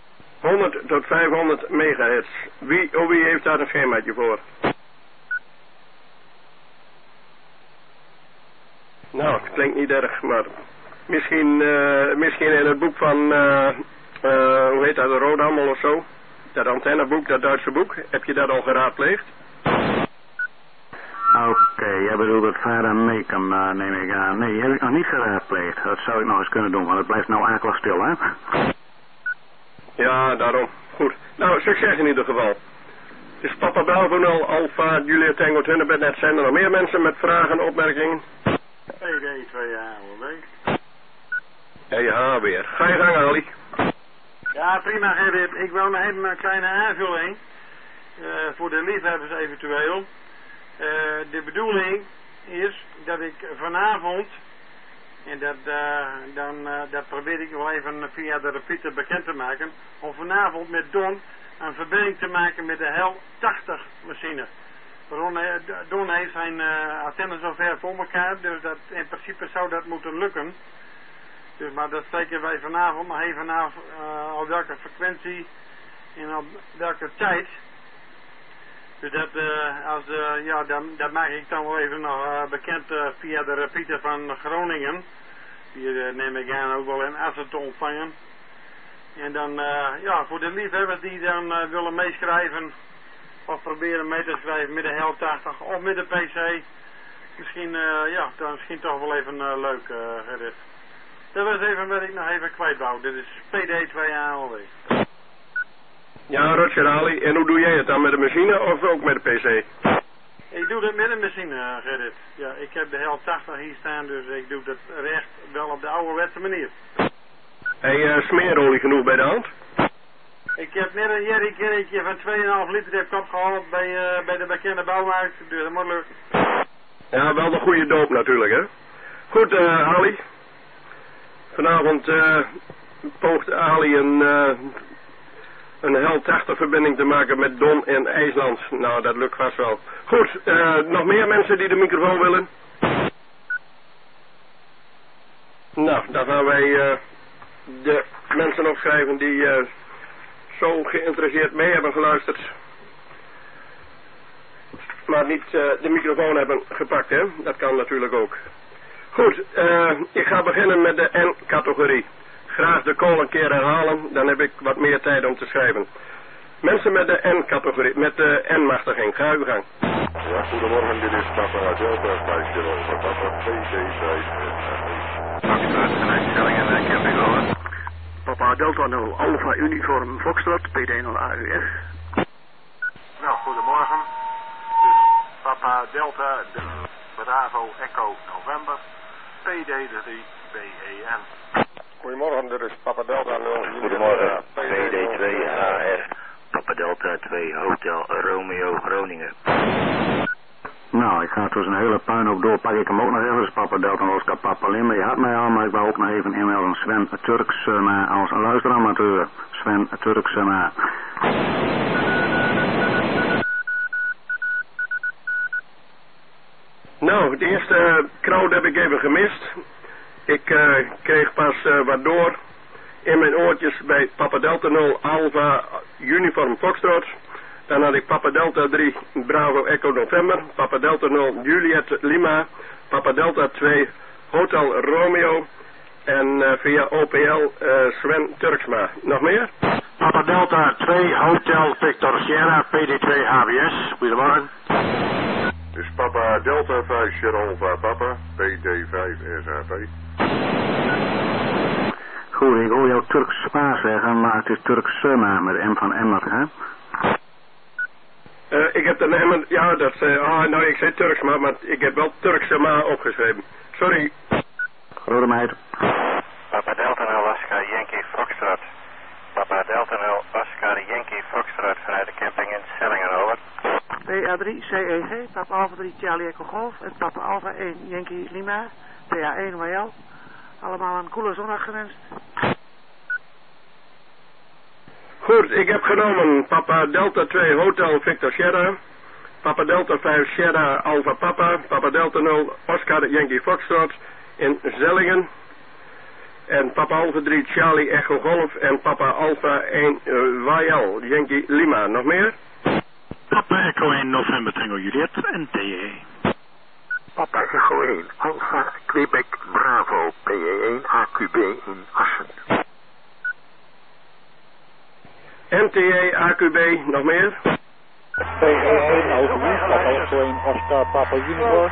S4: honderd tot vijfhonderd megahertz. Wie of wie heeft daar een schemaatje voor? Nou, het klinkt niet erg, maar misschien, uh, misschien in het boek van, uh, uh, hoe heet dat, de Roodhammel of zo? Dat antenneboek, dat Duitse boek, heb je dat al geraadpleegd?
S13: Oké, okay, jij bedoelt dat vader mee kan, uh, neem ik aan. Nee, die heb ik nog niet geraadpleegd. Dat zou ik nog eens kunnen doen, want het blijft nou akelig stil, hè?
S4: Ja, daarom. Goed. Nou, succes in ieder geval. Het is Papa Bravo nul Alpha Julia Tango Tunnebednet. Zijn er nog meer mensen met vragen, opmerkingen?
S5: P D twee A, hoor.
S4: E H weer. Ga je gang, Ali.
S5: Ja, prima, Gerrit. Ik wil nog even een kleine aanvulling. Uh, voor de liefhebbers eventueel. Uh, de bedoeling is dat ik vanavond, en dat, uh, dan, uh, dat probeer ik wel even via de repeater bekend te maken, om vanavond met Don een verbinding te maken met de Hel tachtig machine. Don, Don heeft zijn uh, antenne zo ver voor elkaar, dus dat, in principe zou dat moeten lukken. Dus, maar dat steken wij vanavond nog even af uh, op welke frequentie en op welke tijd. Dus dat, uh, als, uh, ja, dan, dat maak ik dan wel even nog uh, bekend uh, via de repeater van Groningen. Die uh, neem ik aan ook wel in Assen te ontvangen. En dan, uh, ja, voor de liefhebbers die dan uh, willen meeschrijven, of proberen mee te schrijven met de Hel tachtig of met de P C. Misschien, uh, ja, dan misschien toch wel even uh, leuk, uh, Gerrit. Dat was even wat ik nog even kwijt wou. Dit is P D twee A alweer.
S4: Ja, Roger Ali. En hoe doe jij het dan? Met de machine of ook met de P C?
S5: Ik doe dat met een machine, Gerrit. Ja, ik heb de Hel tachtig hier staan, dus ik doe dat recht wel op de ouderwetse manier.
S4: Heb je uh, smeerolie genoeg bij de hand?
S5: Ik heb net een jerrycannetje van twee komma vijf liter heb ik opgehaald bij, uh, bij de bekende bouwmarkt, dus dat moet lukken.
S4: Ja, wel de goede doop natuurlijk, hè. Goed, uh, Ali. Vanavond uh, poogt Ali een, uh, een Hel tachtig verbinding te maken met Don in IJsland. Nou, dat lukt vast wel. Goed, uh, nog meer mensen die de microfoon willen? Nou, dan gaan wij uh, de mensen opschrijven die uh, zo geïnteresseerd mee hebben geluisterd. Maar niet uh, de microfoon hebben gepakt, hè. Dat kan natuurlijk ook. Goed, uh, ik ga beginnen met de N-categorie. Graag de call een keer herhalen, dan heb ik wat meer tijd om te schrijven. Mensen met de N-categorie, met de N-machtiging, ga uw gang.
S14: Ja, goedemorgen, dit is Papa Delta vijf zero van Papa P D vijf.
S15: Stellingen, camping over. Papa Delta nul Alpha Uniform Foxtrot, P D nul A U F.
S16: Nou, goedemorgen. Dus Papa Delta de Bravo Echo November, P D drie B E N.
S14: Goedemorgen, dit is Papa Delta nul.
S17: Goedemorgen, P D twee H R. Papa Delta twee Hotel Romeo Groningen.
S13: Nou, ik ga tussen een hele puinhoop door, pak ik hem ook nog even, Papa Delta Oscar Papa Lima. Je had mij al, maar ik wou ook nog even inmelden Sven Turksema als een luisteramateur. Sven Turksema.
S4: Nou, de eerste uh, crowd heb ik even gemist. Ik uh, kreeg pas uh, wat door in mijn oortjes bij Papa Delta nul Alpha Uniform Foxtrot. Dan had ik Papa Delta drie Bravo Echo November, Papa Delta nul Juliet Lima, Papa Delta twee Hotel Romeo en uh, via O P L uh, Sven Turksma. Nog meer?
S15: Papa Delta twee Hotel Victor Sierra, P D twee H B S. Goedemorgen.
S14: Dus Papa Delta vijf Sierra Alpha Papa, P D vijf S H P.
S13: Goed, ik hoor jou Turks Spa zeggen, maar het is Turks Sema met M van Emmer, hè?
S4: Uh, ik heb de naam, ja, dat uh, ah, nou ik zei Turks, maar, maar ik heb wel Turkse ma opgeschreven. Sorry.
S13: Grote meid.
S17: Papa Delta nul Oscar Yankee Foxtrot. Papa Delta nul Oscar Yankee Foxtrot vanuit de camping in Sellingen, over.
S18: P A drie C E G, Papa Alpha drie Charlie Echo Golf en Papa Alpha één Yankee Lima, P A één Y L. Allemaal een koele zondag gewenst.
S4: Goed, ik heb genomen Papa Delta twee Hotel Victor Sierra, Papa Delta vijf Sierra Alpha Papa, Papa Delta nul Oscar Yankee Foxtrot in Zellingen en Papa Alpha drie Charlie Echo Golf en Papa Alpha één uh, Y L Yankee Lima. Nog meer?
S15: Papa Echo één November Tango Juliet en T E.
S19: Papa Echo één, Alpha Quebec Bravo, P E één A Q B in Assen.
S4: N T E A Q B, nog meer?
S20: P E één over u, Papa Echo één, Oscar Papa Uniform.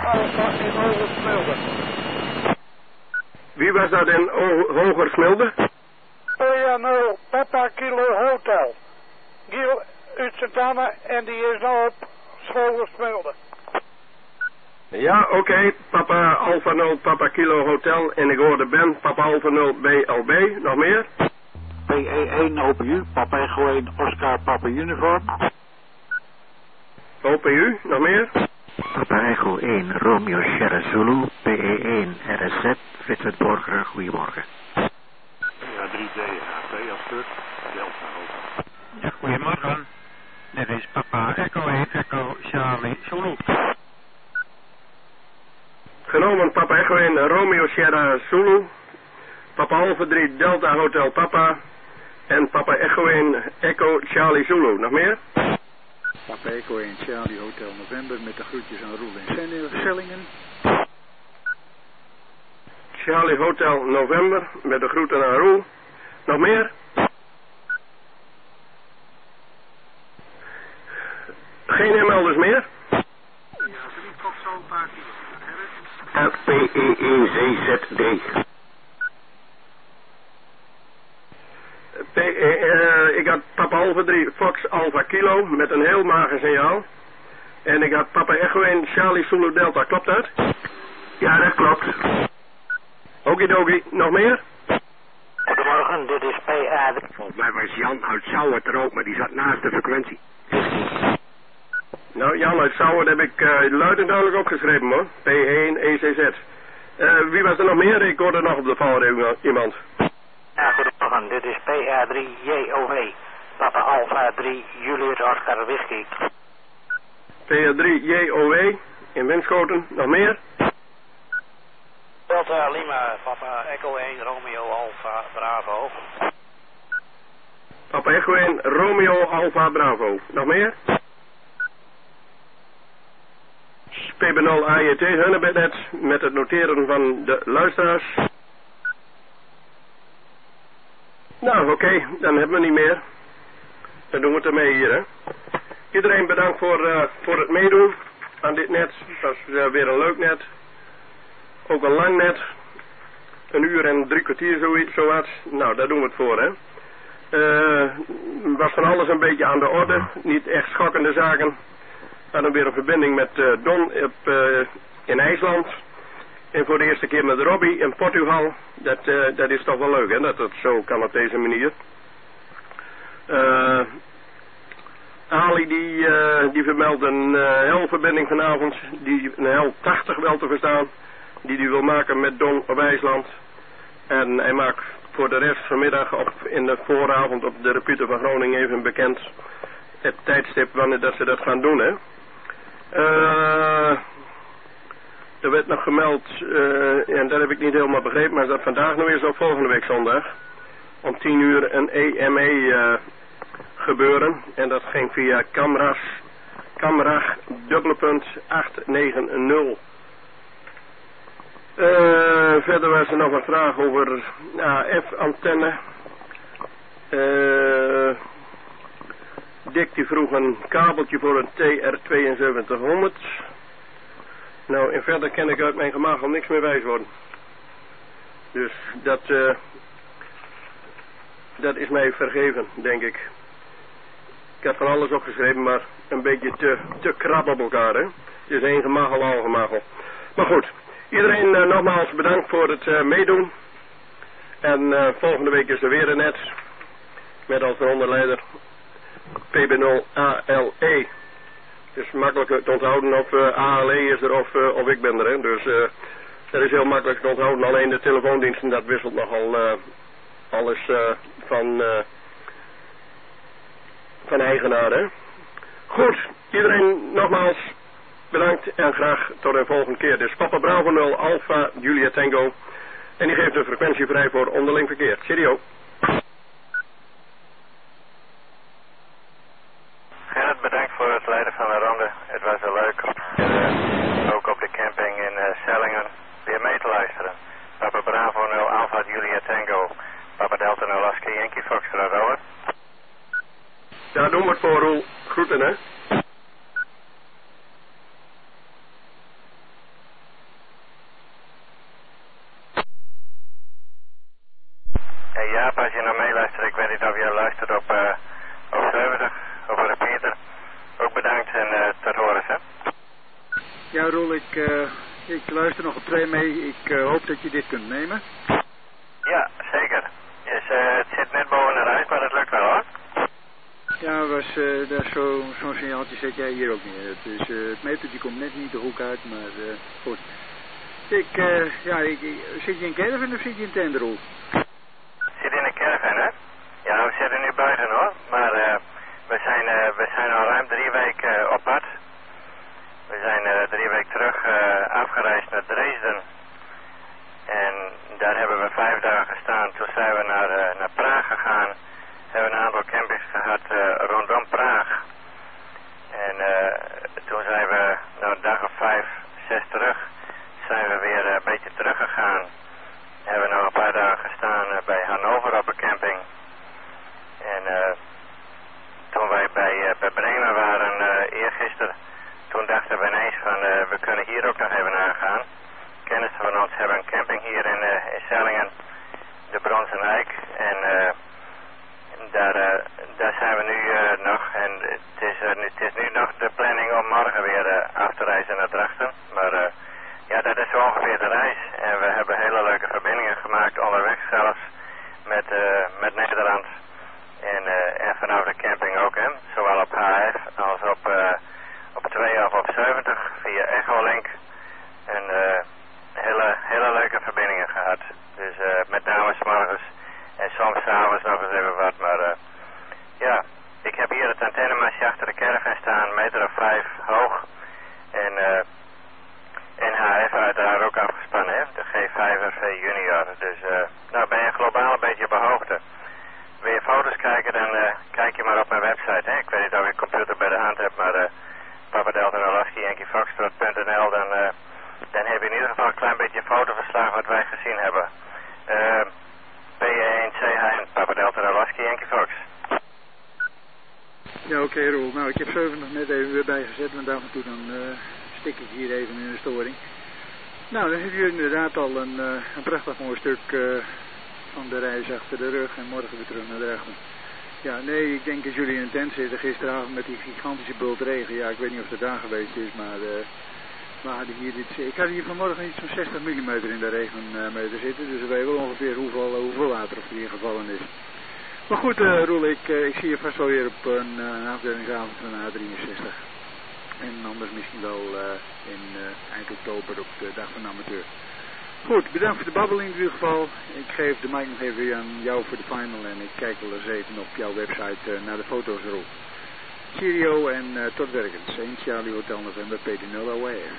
S4: Wie was dat in Hogersmilde?
S6: P A nul, Papa Kilo Hotel. Giel uit Santana en die is nou op Hogersmilde.
S4: Ja, oké. Okay. Papa Alpha nul, Papa Kilo Hotel. En ik hoorde Ben, Papa Alpha nul, B L B. Nog meer?
S20: P E één O P U, Papa Echo één, Oscar Papa Uniform.
S4: O P U, nog meer?
S19: Papa Echo één, Romeo Sierra Zulu, P E één, R S Z, Vincent Borger, goedemorgen.
S7: Ja, drie D, P als Delta Hotel.
S21: Ja, goedemorgen. Dit is Papa Echo één, Echo Charlie Zulu.
S4: Genomen Papa Echo één, Romeo Sierra Zulu, Papa Alpha drie, Delta Hotel Papa en Papa Echo één, Echo Charlie Zulu. Nog meer?
S20: Papa Echo één, Charlie Hotel November met de groetjes aan Roel in Sellingen.
S4: Charlie Hotel November met de groeten aan Roel. Nog meer? Geen melders meer?
S19: F P E één Z Z D.
S4: P, uh, ik had Papa Alpha drie Fox Alpha Kilo met een heel mager signaal. En ik had Papa Echo één Charlie Zulu Delta, klopt dat?
S19: Ja, dat klopt.
S4: Okidoki, nog meer?
S19: Goedemorgen, dit is P A.
S1: Volgens mij was Jan uit Sauer er ook, maar die zat naast de frequentie.
S4: Nou, Jan uit Sauer heb ik uh, luid en duidelijk opgeschreven hoor. P één E C Z. Uh, wie was er nog meer? Ik hoorde nog op de valreep iemand.
S19: Ja, goedemorgen, dit is P A drie J O W. Papa Alpha drie Juliet Oscar Whisky.
S4: P A drie J O W in Winschoten. Nog meer?
S22: Delta Lima, Papa Echo één, Romeo Alpha Bravo.
S4: Papa Echo één, Romeo Alpha Bravo. Nog meer? P B nul A J T, Hunnebednet, met het noteren van de luisteraars. Nou, oké, okay, dan hebben we niet meer. Dan doen we het ermee hier, hè. Iedereen bedankt voor, uh, voor het meedoen aan dit net. Dat is uh, weer een leuk net. Ook een lang net. Een uur en drie kwartier zoiets, zowat. Nou, daar doen we het voor, hè. Uh, was van alles een beetje aan de orde. Niet echt schokkende zaken. We hadden weer een verbinding met uh, Don op, uh, in IJsland. En voor de eerste keer met Robbie in Portugal. Dat, uh, dat is toch wel leuk, hè. Dat het zo kan op deze manier. Uh, Ali die, uh, die vermeldt een uh, helverbinding vanavond. Die een hel tachtig wel te verstaan. Die die wil maken met Don op IJsland. En hij maakt voor de rest vanmiddag op, in de vooravond op de Reputer van Groningen even bekend. Het tijdstip wanneer dat ze dat gaan doen, hè. Uh, er werd nog gemeld, uh, en dat heb ik niet helemaal begrepen, maar dat vandaag nog is op volgende week zondag. Om tien uur een E M E uh, gebeuren. En dat ging via Camras, Camrag, dubbele punt, acht negen nul. Uh, verder was er nog een vraag over A F-antenne. Uh, Dick die vroeg een kabeltje voor een T R tweeënzeventighonderd. Nou, en verder ken ik uit mijn gemaag al niks meer wijs worden. Dus dat, uh, dat is mij vergeven, denk ik. Ik heb van alles opgeschreven, maar een beetje te, te krap op elkaar, hè. Het is één gemachel, al gemachel. Maar goed, iedereen uh, nogmaals bedankt voor het uh, meedoen. En uh, volgende week is er weer een net. Met als onderleider P B nul A L E. Het is makkelijk te onthouden of uh, A L E is er of, uh, of ik ben er. Hè. Dus uh, dat is heel makkelijk te onthouden. Alleen de telefoondiensten, dat wisselt nogal uh, alles uh, van, uh, van eigenaar. Hè. Goed, iedereen nogmaals bedankt en graag tot een volgende keer. Dit is Papa Bravo nul Alpha Julia Tango. En die geeft een frequentie vrij voor onderling verkeer. Cheerio.
S17: Gerrit, bedankt voor het leiden van de ronde. Het was wel leuk. Uh, ook op de camping in Delta nul Oscar Yankee Foxtrot, over.
S4: Ja, doen we het voor Roel. Groeten, hè.
S17: Hey Jaap, als je naar meeluistert, ik weet niet of jij luistert op, uh, op zeventig, op de repeater. Ook bedankt en uh, tot horen, hè.
S20: Ja, Roel, ik, uh, ik luister nog op twee mee. Ik uh, hoop dat je dit kunt nemen.
S17: Ja, zeker. Dus, uh, het zit net boven de ruit, maar dat lukt wel, hoor.
S20: Ja, was, uh, dat is zo, zo'n signaaltje zet jij hier ook neer. Het, is, uh, het metertje komt net niet de hoek uit, maar uh, goed. Ik, uh, ja, ik, ik, zit je in caravan of zit je in tent, Roel?
S17: Zit in een caravan, hè? Ja, we zitten nu buiten, hoor. Maar uh, we, zijn, uh, we zijn al ruim drie weken uh, op pad. We zijn uh, drie weken terug uh, afgereisd naar Dresden. En daar hebben we vijf dagen gestaan. Toen zijn we naar, uh, naar Praag gegaan. Hebben een aantal campings gehad uh, rondom Praag. En uh, toen zijn we, nou een dag of vijf, zes terug, zijn we weer uh, een beetje teruggegaan. Hebben we nog een paar dagen gestaan uh, bij Hannover op een camping. En uh, toen wij bij, uh, bij Bremen waren uh, eergisteren, toen dachten we ineens van uh, we kunnen hier ook nog even aangaan. Kennissen van ons hebben een camping hier in, uh, in Sellingen, de Bronzen Eik. En uh, daar, uh, daar zijn we nu uh, nog. En het is, uh, nu, het is nu nog de planning om morgen weer uh, af te reizen naar Drachten. Maar uh, ja, dat is zo ongeveer de reis. En we hebben hele leuke verbindingen gemaakt onderweg zelfs met, uh, met Nederland. En, uh, en vanaf de camping ook, hè. Zowel op H F als op, uh, op twee of op zeventig via Echolink. En uh, hele, hele leuke verbindingen gehad. Dus uh, met name 's morgens en soms 's avonds nog eens even wat. Maar uh, ja, ik heb hier het antennemastje achter de caravan staan, een meter of vijf hoog. En, uh, en H F uiteraard ook afgespannen, hè. De G vijf R V Junior. Dus uh, nou ben je globaal een beetje op de hoogte. Wil je foto's kijken, dan uh, kijk je maar op mijn website, hè. Ik weet niet of je een computer bij de hand hebt, maar uh, Papa Delta nul Oscar Yankee Foxtrot punt n l, dan, uh, dan heb je in ieder geval een klein beetje fotoverslag wat wij gezien hebben. Uh, P één C H N, Papa Delta nul Oscar Yankee Fox.
S20: Ja, oké, okay, Roel. Nou, ik heb zeventig net even weer bijgezet, want af en toe dan uh, stik ik hier even in de storing. Nou, dan heb je inderdaad al een, uh, een prachtig mooi stuk uh, van de reis achter de rug en morgen weer terug naar Drachten. Ja, nee, ik denk dat jullie in een tent zitten gisteravond met die gigantische bult regen. Ja, ik weet niet of het daar geweest is, maar uh, we hadden hier dit, ik had hier vanmorgen iets van zestig millimeter in de regen uh, mee te zitten, dus we weten wel ongeveer hoeveel, uh, hoeveel water er hier gevallen is. Maar goed, uh, Roel, ik, uh, ik zie je vast wel weer op een uh, afdelingsavond van A drieënzestig. En anders misschien wel uh, in uh, eind oktober op de dag van de amateur. Goed, bedankt voor de babbeling in ieder geval. Ik geef de mic nog even aan jou voor de final en ik kijk wel eens even op jouw website uh, naar de foto's, Roel. Cheerio en uh, tot werkens. Saint Charlie Hotel November P D nul O F.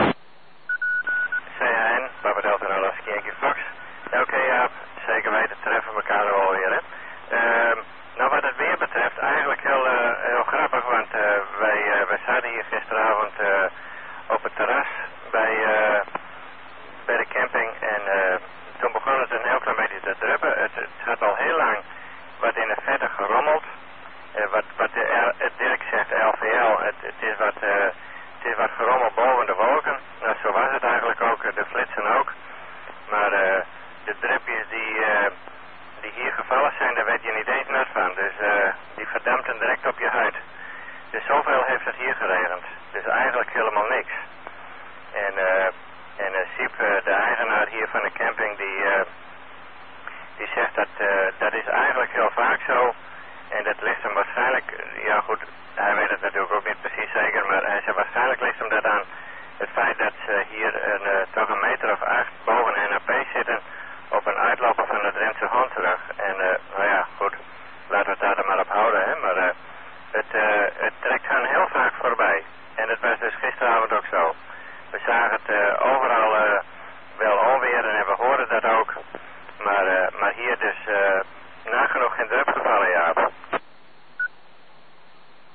S17: C H N, Papa Delta nul Oscar Yankee Fox. Oké, okay, ja, zeker weten, treffen we elkaar wel weer, hè. Uh, nou, wat het weer betreft, eigenlijk heel, uh, heel grappig, want uh, wij, uh, wij zaten hier gisteravond uh, op het terras bij, uh, bij de camping en uh, toen begon het een heel klein beetje te druppen. Het, het had al heel lang wat in de verte gerommeld. Uh, wat, wat de R, Dirk zegt, L V L, het, het, is wat, uh, het is wat gerommeld boven de wolken. Nou, zo was het eigenlijk ook, de flitsen ook. Maar uh, de drupjes die... Uh, die hier gevallen zijn, daar werd je niet eens nat van. Dus uh, die verdampten direct op je huid. Dus zoveel heeft het hier geregend. Dus eigenlijk helemaal niks. En, uh, en uh, Siep, uh, de eigenaar hier van de camping, die, uh, die zegt dat uh, dat is eigenlijk heel vaak zo. En dat ligt hem waarschijnlijk, ja goed, hij weet het natuurlijk ook niet precies zeker, maar hij zegt waarschijnlijk ligt hem dat aan het feit dat ze hier een, uh, toch een meter of acht boven N A P zitten op een uitloper van de Drentse Hondsrug. En uh, nou ja, goed, laten we het daar dan maar op houden, hè. Maar uh, het, uh, het trekt gewoon heel vaak voorbij. En dat was dus gisteravond ook zo. We zagen het uh, overal uh, wel onweer en we hoorden dat ook. Maar, uh, maar hier dus uh, nagenoeg geen drup gevallen, ja.
S20: Nou,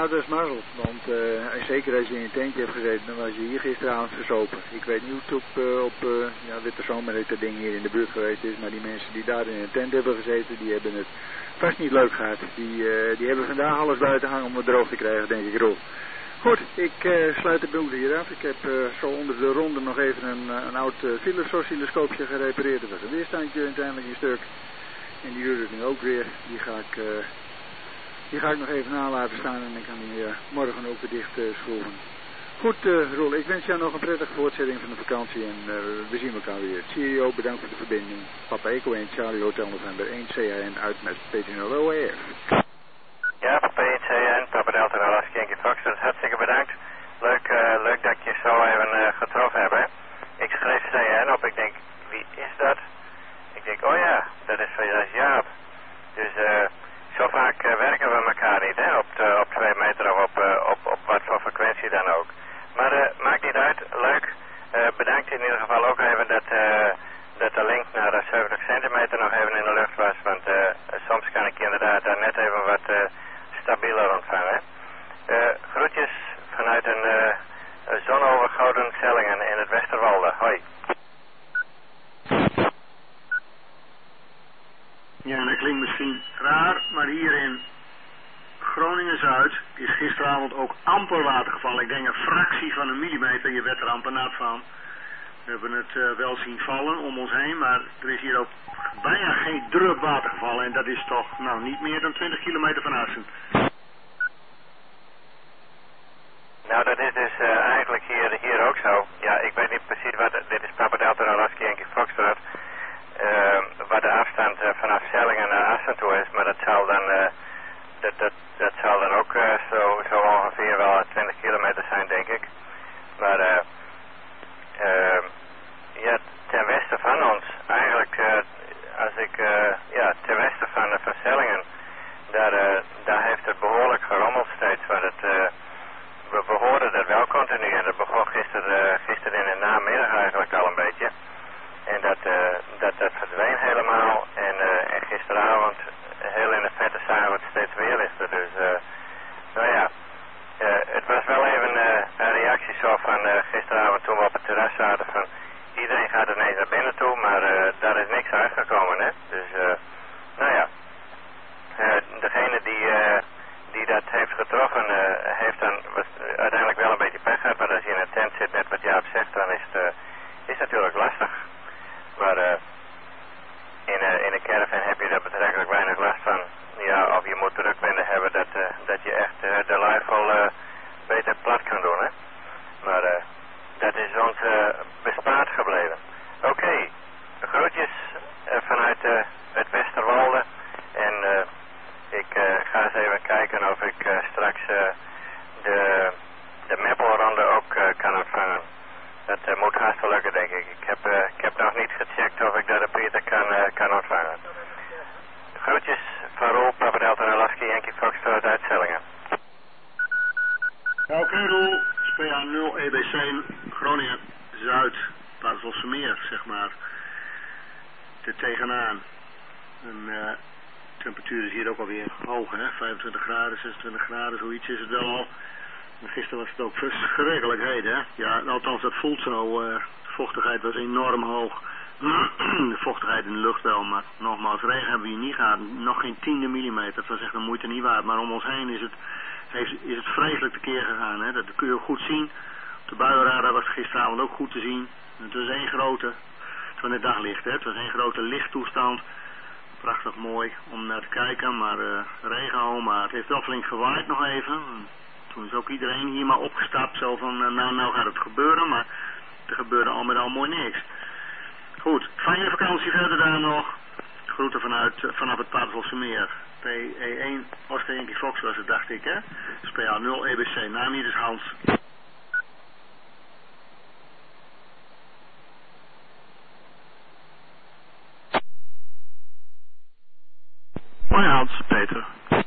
S20: dat is mazzel. Want uh, zeker als je in een tentje hebt gezeten, dan was je hier gisteravond verzopen. Ik weet niet hoe het op, uh, op uh, ja, Witte Zomer dat ding hier in de buurt geweest is. Maar die mensen die daar in een tent hebben gezeten, die hebben het vast niet leuk gehad. Die, uh, die hebben vandaag alles buiten hangen om het droog te krijgen, denk ik, Roel. Goed, ik uh, sluit de boel hier af. Ik heb uh, zo onder de ronde nog even een, een oud uh, Philips oscilloscoopje gerepareerd. Dat was een weerstandje uiteindelijk een stuk. En die doet het nu ook weer. Die ga ik, uh, die ga ik nog even na laten staan en dan kan die uh, morgen ook weer dicht uh, schroeven. Goed, uh, Roel, ik wens jou nog een prettige voortzetting van de vakantie en uh, we zien elkaar weer. Cheerio, bedankt voor de verbinding. Papa Eco en Charlie Hotel November één C A N uit met P T nul O E F.
S17: Ja, Papa één C A N, Papa Delta Alaska Yankee Foxtrot, hartstikke bedankt. Leuk, uh, leuk dat je zo even uh, getroffen hebt, hè. Ik schreef C A N op, ik denk, wie is dat? Ik denk, oh ja, dat is, dat is Jaap. Dus uh, zo vaak uh, werken we elkaar niet, hè, op, de, op twee meter of op, uh, op, op wat voor frequentie dan ook. Maar uh, maakt niet uit, leuk. Uh, bedankt in ieder geval ook even dat, uh, dat de link naar de zeventig centimeter nog even in de lucht was. Want uh, soms kan ik inderdaad daar net even wat uh, stabieler ontvangen. Uh, groetjes vanuit een uh, zonovergouden Zellingen in het Westerwolde. Hoi.
S10: Ja, dat klinkt misschien raar, maar hier in Groningen-Zuid is gisteravond ook amper water gevallen. Ik denk een fractie van een millimeter, je werd er amper nat van. We hebben het uh, wel zien vallen om ons heen, maar er is hier ook bijna geen drup water gevallen. En dat is toch nou niet meer dan twintig kilometer van Assen.
S17: Nou, dat is dus uh, eigenlijk hier, hier ook zo. Ja, ik weet niet precies wat, dit is Papa Delta Alaska Yankee Foxtrot. Uh, wat de afstand uh, vanaf Zellingen naar Assen toe is, maar dat zal dan, uh, dat, dat, dat zal dan ook uh, zo, zo ongeveer wel twintig kilometer zijn, denk ik. Maar uh, uh, ja, ten westen van ons, eigenlijk, uh, als ik, uh, ja, ten westen van, uh, van Zellingen, daar, uh, daar heeft het behoorlijk gerommeld steeds, want het, uh, we, we hoorden dat wel continu en dat begon gisteren, uh, gisteren in de namiddag eigenlijk al een beetje. En dat, uh, dat, dat verdween helemaal. En, uh, en gisteravond, heel in de vette, zagen we het steeds weer lichten. Dus, uh, nou ja, uh, het was wel even uh, een reactie zo van uh, gisteravond toen we op het terras zaten. Van iedereen gaat ineens naar binnen toe, maar uh, daar is niks uitgekomen, hè. Dus, uh, nou ja, uh, degene die, uh, die dat heeft getroffen, uh, heeft dan was, uh, uiteindelijk wel een beetje pech gehad. Maar als je in een tent zit, net wat Jaap zegt, dan is het, uh, is het natuurlijk lastig. Maar uh, in, uh, in een caravan heb je daar betrekkelijk weinig last van. Ja, of je moet drukwinden hebben dat, uh, dat je echt uh, de luifel uh, beter plat kan doen, hè. Maar uh, dat is ons uh, bespaard gebleven. Oké, okay. Groetjes uh, vanuit uh, het Westerwolde. En uh, ik uh, ga eens even kijken of ik uh, straks uh, de, de Meppelronde ook uh, kan ontvangen. Dat uh, moet haast wel lukken, denk ik. Ik heb, uh, ik heb nog niet gecheckt of ik dat de Pieter kan, uh, kan ontvangen. Groetjes van Roel, Papa Delta Alaska Yankee Foxtrot uit Zellingen.
S10: Oké, okay, Roel, S P A nul E B C, Groningen, Zuid, Paterswoldsmeer, zeg maar. Er tegenaan. En uh, de temperatuur is hier ook alweer hoog, hè? vijfentwintig graden, zesentwintig graden, zoiets is het wel al. Gisteren was het ook verschrikkelijk heet, hè? Ja, althans dat voelt zo. Uh, de vochtigheid was enorm hoog. De vochtigheid in de lucht wel, maar nogmaals, regen hebben we hier niet gehad. Nog geen tiende millimeter, dat was echt een moeite niet waard. Maar om ons heen is het, heeft, is het vreselijk tekeer gegaan, hè? Dat kun je ook goed zien. Op de buienradar was het gisteravond ook goed te zien. Het was één grote, het was net daglicht, hè? Het was één grote lichttoestand. Prachtig mooi om naar te kijken, maar uh, regen, maar het heeft wel flink gewaaid nog even. Toen is ook iedereen hier maar opgestapt, zo van, uh, nou, nou gaat het gebeuren, maar er gebeurde al met al mooi niks. Goed, fijne vakantie verder daar nog. Groeten vanuit, uh, vanaf het Paterswoldsmeer. P E één, Oscar Yankee Fox was het, dacht ik, hè? S P A nul E B C, naam hier is Hans.
S8: Hoi Hans, Peter.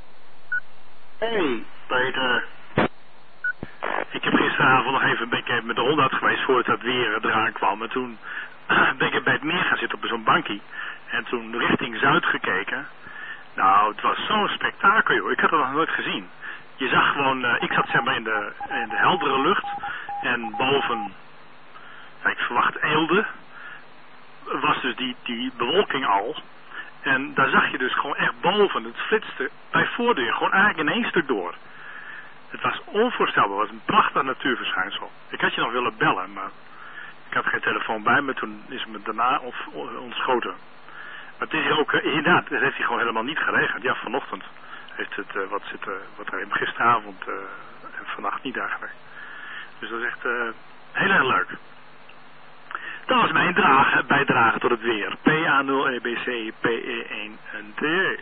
S10: Hey, Peter.
S8: Ik heb gisteravond nog even een beetje met de hond uit geweest voordat het weer eraan kwam. En toen ben ik bij het meer gaan zitten op zo'n bankie. En toen richting Zuid gekeken. Nou, het was zo'n spektakel, joh. Ik had het nog nooit gezien. je zag gewoon, uh, ik zat zeg maar in de, in de heldere lucht en boven, ik verwacht Eelde, was dus die, die bewolking al. En daar zag je dus gewoon echt boven, het flitste bij voordeur, gewoon eigenlijk in één stuk door. Het was onvoorstelbaar, het was een prachtig natuurverschijnsel. Ik had je nog willen bellen, maar ik had geen telefoon bij me, toen is het me daarna ontschoten. Maar het is hier ook, inderdaad, het heeft hier gewoon helemaal niet geregend. Ja, vanochtend heeft het uh, wat zitten, wat er gisteravond uh, en vannacht niet eigenlijk. Dus dat is echt uh, heel erg leuk. Dat was mijn dragen, bijdrage tot het weer. P A nul E B C P E één N T.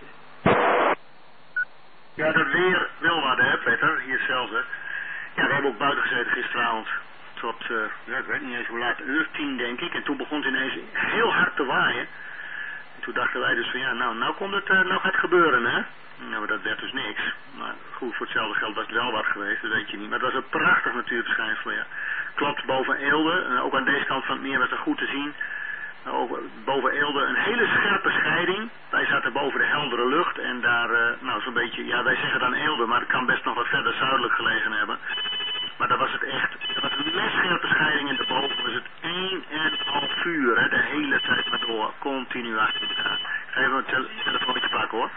S10: Ja, dat weer wel wat, hè, Peter, hier hetzelfde. Ja, we hebben ook buiten gezeten gisteravond. Tot, uh, ja, ik weet niet eens hoe laat, uur tien denk ik. En toen begon het ineens heel hard te waaien. En toen dachten wij dus van, ja, nou, nou komt het, uh, nou gaat het gebeuren, hè. Nou, maar dat werd dus niks. Maar goed, voor hetzelfde geld was het wel wat geweest, dat weet je niet. Maar het was een prachtig natuurverschijnsel, ja. Klopt, boven Eelde, en ook aan deze kant van het meer was er goed te zien. Over, boven Eelde een hele scherpe scheiding. Wij zaten boven de heldere lucht en daar, uh, nou zo'n beetje, ja wij zeggen dan Eelde, maar het kan best nog wat verder zuidelijk gelegen hebben. Maar daar was het echt, er was een messcherpe scheiding en daarboven was het één en al vuur, hè, de hele tijd maar door, continu achter elkaar. Ik ga even een tel telefoontje pakken hoor.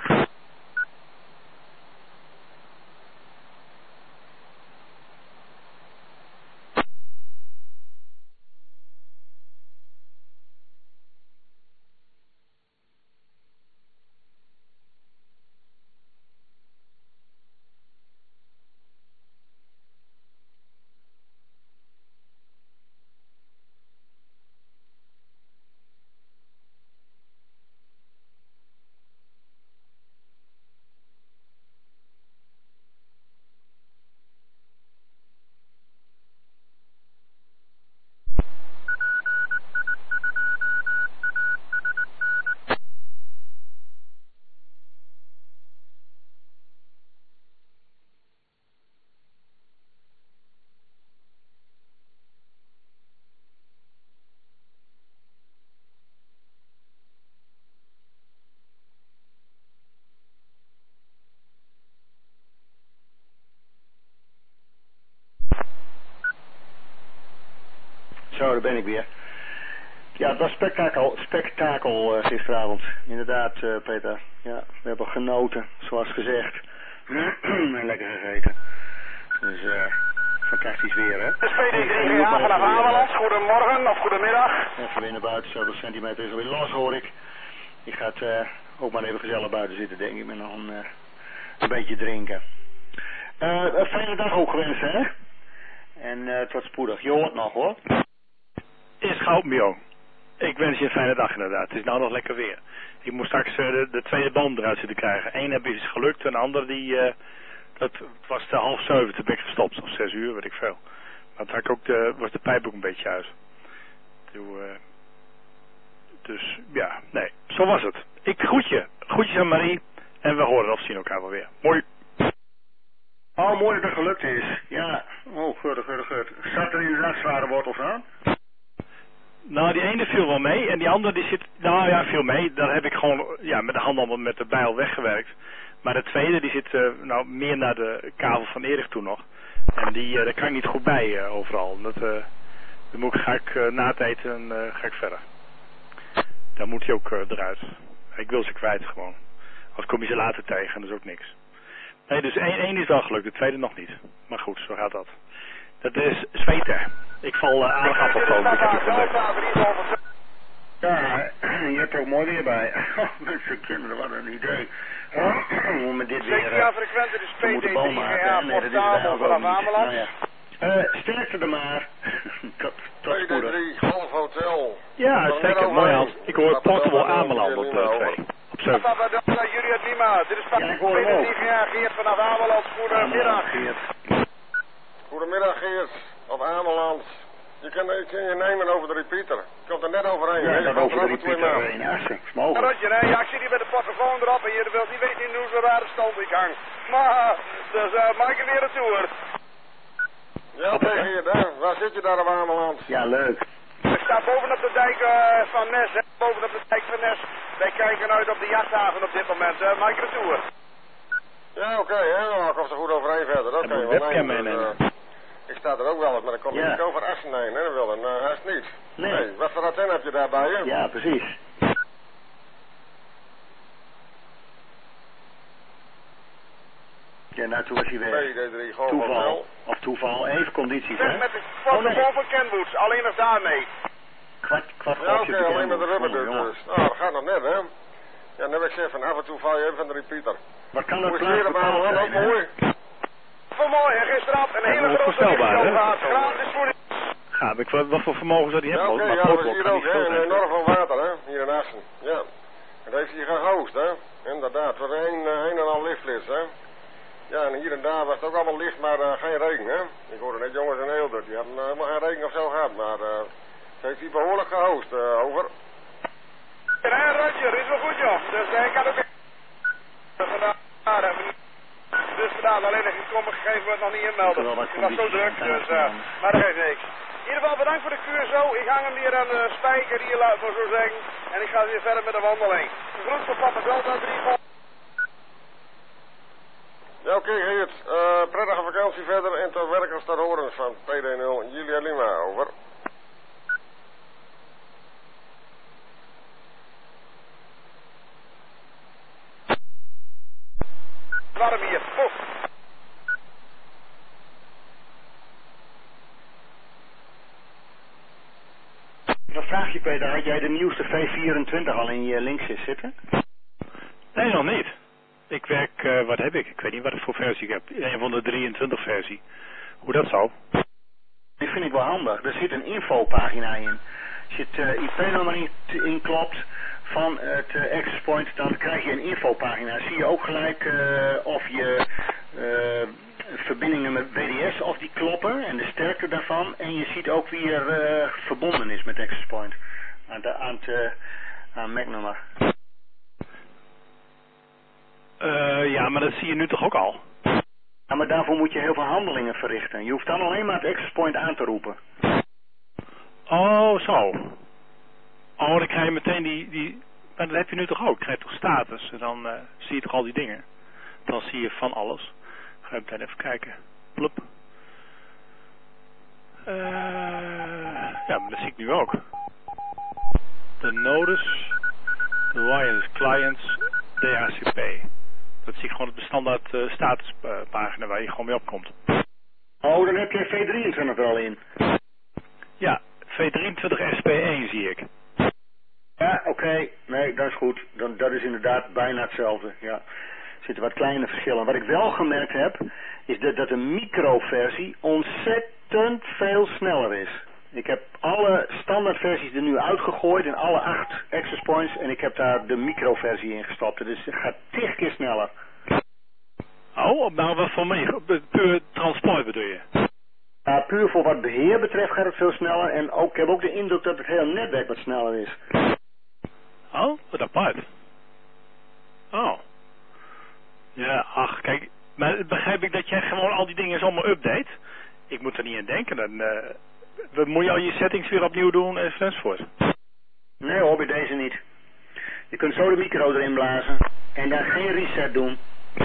S10: Zo, daar ben ik weer. Ja, het was spektakel, spektakel uh, gisteravond. Inderdaad, uh, Peter. Ja, we hebben genoten, zoals gezegd. En lekker gegeten. Dus, eh, uh, fantastisch weer, hè?
S3: De P D drie G A vanaf Ameland. Goedemorgen of goedemiddag.
S10: Even weer naar buiten, zoveel centimeter is alweer los, hoor ik. Ik ga het, uh, ook maar even gezellig buiten zitten, denk ik, met nog een, uh, een beetje drinken. Uh, een fijne dag ook gewenst, hè? En uh, tot spoedig. Je hoort nog, hoor.
S8: Eerst goud, Mio. Ik wens je een fijne dag inderdaad. Het is nou nog lekker weer. Ik moet straks uh, de, de tweede boom eruit zitten krijgen. Eén heb is gelukt en de ander die, uh, dat was de half zeven, toen ben ik gestopt. Of zes uur, weet ik veel. Maar toen had ik ook de, was de pijp ook een beetje uit. Toen, uh, dus ja, nee, zo was het. Ik groet je. Groetjes aan Marie. En we horen of zien elkaar wel weer. Mooi.
S10: Oh, mooi dat het gelukt is. Ja. Oh, gut, gut, gut. Zat er inderdaad zware wortels aan?
S8: Nou, die ene viel wel mee en die andere die zit, nou ja, viel mee. Daar heb ik gewoon, ja, met de handel met de bijl weggewerkt. Maar de tweede die zit, uh, nou, meer naar de kavel van Erik toe nog. En die, uh, daar kan ik niet goed bij uh, overal. Dat, uh, dan moet ik, ga ik uh, na het eten uh, ga ik verder. Dan moet hij ook uh, eruit. Ik wil ze kwijt gewoon. Als kom je ze later tegen, dat is ook niks. Nee, dus één, één is wel gelukt, de tweede nog niet. Maar goed, zo gaat dat. Dat is zweten. Ik val uh, aardig af op komen, ik heb het gelukt.
S10: Ja, je hebt er ook mooi weer bij. Oh, mensen, kinderen, wat een idee. Oh, met dit weer...
S3: Zeker frequent, het is P D drie G A portabel vanaf Ameland.
S10: Uh, sterkte er maar. tot, tot
S14: P D drie Golf Hotel.
S8: Ja, uitstekend, mooi Hans. Ik hoor Portable Ameland op uh, twee. Op zeven.
S3: Papa Delta, Juliet Lima. Dit is P D drie G A, Geert vanaf Ameland. Goedemiddag.
S14: Goedemiddag Geert, op Ameland. Je kan, je kan je nemen over de repeater. Je komt er net overheen.
S10: Ja, dat over de repeater heen. Ja, mogelijk.
S3: Ja, ja, ik zie die met de portofoon erop en je wilt niet weten in hoe zo'n rare stand ik hang. Maar, dus uh, maak je weer een tour.
S14: Ja, oké Geert, hè. Waar zit je daar op Ameland?
S10: Ja, leuk.
S3: Ik sta bovenop de dijk uh, van Nes, hè. Bovenop de dijk van Nes. Wij kijken uit op de jachthaven op dit moment. Uh, maak je een tour.
S9: Ja, oké, okay, hè. Dan komt er goed overheen verder. Dat kan je wel
S21: webcam
S9: nemen. Dus, uh, ik sta er ook wel eens, maar dan kom je
S11: ja.
S9: niet over Assen heen, hè. Dat wil een uh, haast niet.
S11: Nee.
S9: nee. Wat voor antenne heb je daarbij, hè?
S11: Ja, precies. Ja, nou toen was hij weer
S9: B D drie,
S11: toeval, of toeval, even condities, hè?
S3: Met de fotofoon van Kenwoods, alleen nog daarmee.
S11: Kwart, kwart
S9: ja, oké, okay, alleen met de rubberduk dus. Nou, dat gaat nog net, hè? Ja, dan heb ik gezegd van af en toe val je even van de repeater.
S11: Maar kan dat plaats bepaald zijn, hè?
S9: Mooi.
S3: Vanmorgen, gisteravond een hele grote
S21: voorstelbaar, hè?
S3: Gratis voor die...
S21: Ja, ik, wat, wat voor vermogen zou die hebben?
S9: Ja, oké, okay, ja, dat is hier ook, hè? Een enorm van water, hè? Hier in Assen. Ja. En dat heeft hier gehost, hè? Inderdaad, voor een, een en al lichtflits, hè? Ja, en hier en daar was het ook allemaal licht, maar uh, geen regen, hè? Ik hoorde net jongens in Eelde, die hebben uh, helemaal geen regen of zo gehad, maar uh, ze heeft hier behoorlijk gehost, uh, over.
S3: Ja, Roger, is wel goed, joh. Dus uh, ik had ook... Vandaar, dus vandaar, alleen dat ik kom gegeven moment nog niet inmelden. Het was zo druk, dus, uh, maar dat geeft niks. In ieder geval bedankt voor de Q S O. Ik hang hem hier aan de spijker, hier laat maar zo zeggen. En ik ga weer verder met de wandeling. De groet van Papa Delta drie.
S9: Ja, oké, okay, Geert. Uh, prettige vakantie verder en tot werkers tot horens van P D nul Julia Lima, over.
S3: Warm hier. Poef.
S11: Dan vraag je, Peter, had jij de nieuwste V vierentwintig al in je linksjes zitten?
S21: Nee, nog niet. Ik werk, uh, wat heb ik? Ik weet niet wat voor versie ik heb. Een van de drieëntwintig versie. Hoe dat zou?
S11: Die vind ik wel handig. Er zit een infopagina in. Als je het uh, I P-nummer in, inklopt van het uh, access point, dan krijg je een infopagina. Zie je ook gelijk uh, of je uh, verbindingen met B D S, of die kloppen en de sterkte daarvan. En je ziet ook wie er uh, verbonden is met access point. Aan, de, aan het uh, aan M A C-nummer.
S21: Uh, ja, maar dat zie je nu toch ook al?
S11: Ja, maar daarvoor moet je heel veel handelingen verrichten. Je hoeft dan alleen maar het access point aan te roepen.
S21: Oh, zo. Oh, dan krijg je meteen die... die... Maar dat heb je nu toch ook? Je krijgt toch status? En dan uh, zie je toch al die dingen? Dan zie je van alles. Ga je meteen even kijken. Plup. Uh, ja, maar dat zie ik nu ook. De nodes, de wireless clients, D H C P. Dat zie ik gewoon op de standaard uh, statuspagina waar je gewoon mee opkomt.
S11: Oh, dan heb je V drieëntwintig er al in.
S21: Ja, V drieëntwintig S P één zie ik.
S11: Ja, oké. Okay. Nee, dat is goed. Dan, dat is inderdaad bijna hetzelfde. Ja. Er zitten wat kleine verschillen. Wat ik wel gemerkt heb, is dat, dat de microversie ontzettend veel sneller is. Ik heb alle standaardversies er nu uitgegooid in alle acht access points en ik heb daar de microversie in gestopt. Dus het gaat tig keer sneller.
S21: Oh, nou wat voor mij? Puur transport bedoel je?
S11: Ja, puur voor wat beheer betreft gaat het veel sneller en ook, ik heb ook de indruk dat het hele netwerk wat sneller is.
S21: Oh, wat apart. Oh. Ja, ach, kijk, maar begrijp ik dat jij gewoon al die dingen zomaar update? Ik moet er niet aan denken, dan... Uh... Dan moet je al je settings weer opnieuw doen en enzovoort.
S11: Nee hoor, bij deze niet. Je kunt zo de micro erin blazen en dan geen reset doen.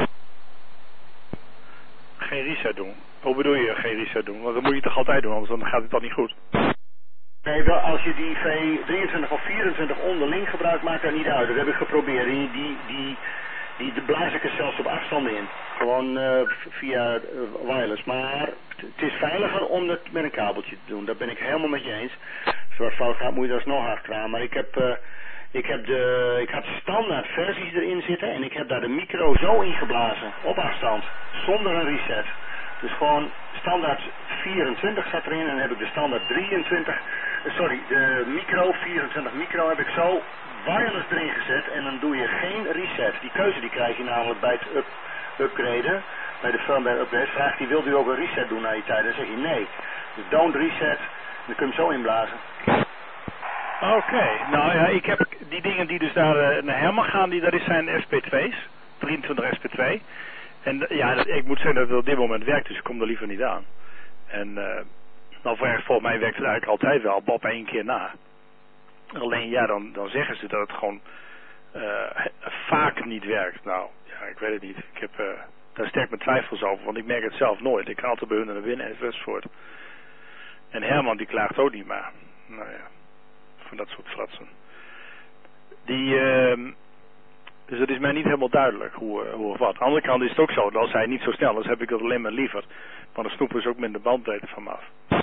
S21: Geen reset doen? Hoe bedoel je geen reset doen? Want dat moet je toch altijd doen, anders dan gaat het toch niet goed?
S11: Nee, wel, als je die V drieëntwintig of vierentwintig onderling gebruikt, maakt dat niet uit. Dat heb ik geprobeerd. Die, die, die, die, die blaas ik er zelfs op afstand in. Gewoon uh, via uh, wireless. Maar het is veiliger om dat met een kabeltje te doen. Dat ben ik helemaal met je eens. Als er wat fout gaat, moet je dat nog achteraan. Maar ik heb, uh, ik heb de, ik had standaard versies erin zitten en ik heb daar de micro zo ingeblazen. Op afstand. Zonder een reset. Dus gewoon standaard vierentwintig zat erin en dan heb ik de standaard drieëntwintig, uh, sorry, de micro, vierentwintig micro heb ik zo wireless erin gezet en dan doe je geen reset. Die keuze die krijg je namelijk bij het up, upgraden, bij de firmware upgrade, vraagt hij, wilt u ook een reset doen na je tijd? Dan zeg je nee. Dus don't reset, dan kun je hem zo inblazen.
S21: Oké, okay. Nou ja, ik heb die dingen die dus daar uh, naar helemaal gaan, die, dat zijn S P twee's, drieëntwintig S P twee. En ja, dat, ik moet zeggen dat het op dit moment werkt, dus ik kom er liever niet aan. En uh, nou, volgens mij werkt het eigenlijk altijd wel, op één keer na. Alleen ja, dan, dan zeggen ze dat het gewoon uh, vaak niet werkt. Nou, ja, ik weet het niet. Ik heb uh, daar sterk mijn twijfels over, want ik merk het zelf nooit. Ik ga altijd bij hun naar binnen enzovoort. En Herman die klaagt ook niet maar. Nou ja, van dat soort fratsen. Die, uh, dus het is mij niet helemaal duidelijk hoe, uh, hoe of wat. Aan de andere kant is het ook zo, dat als hij niet zo snel is, heb ik dat alleen maar liever. Want dan snoepen ze ook minder bandbreedte van me af.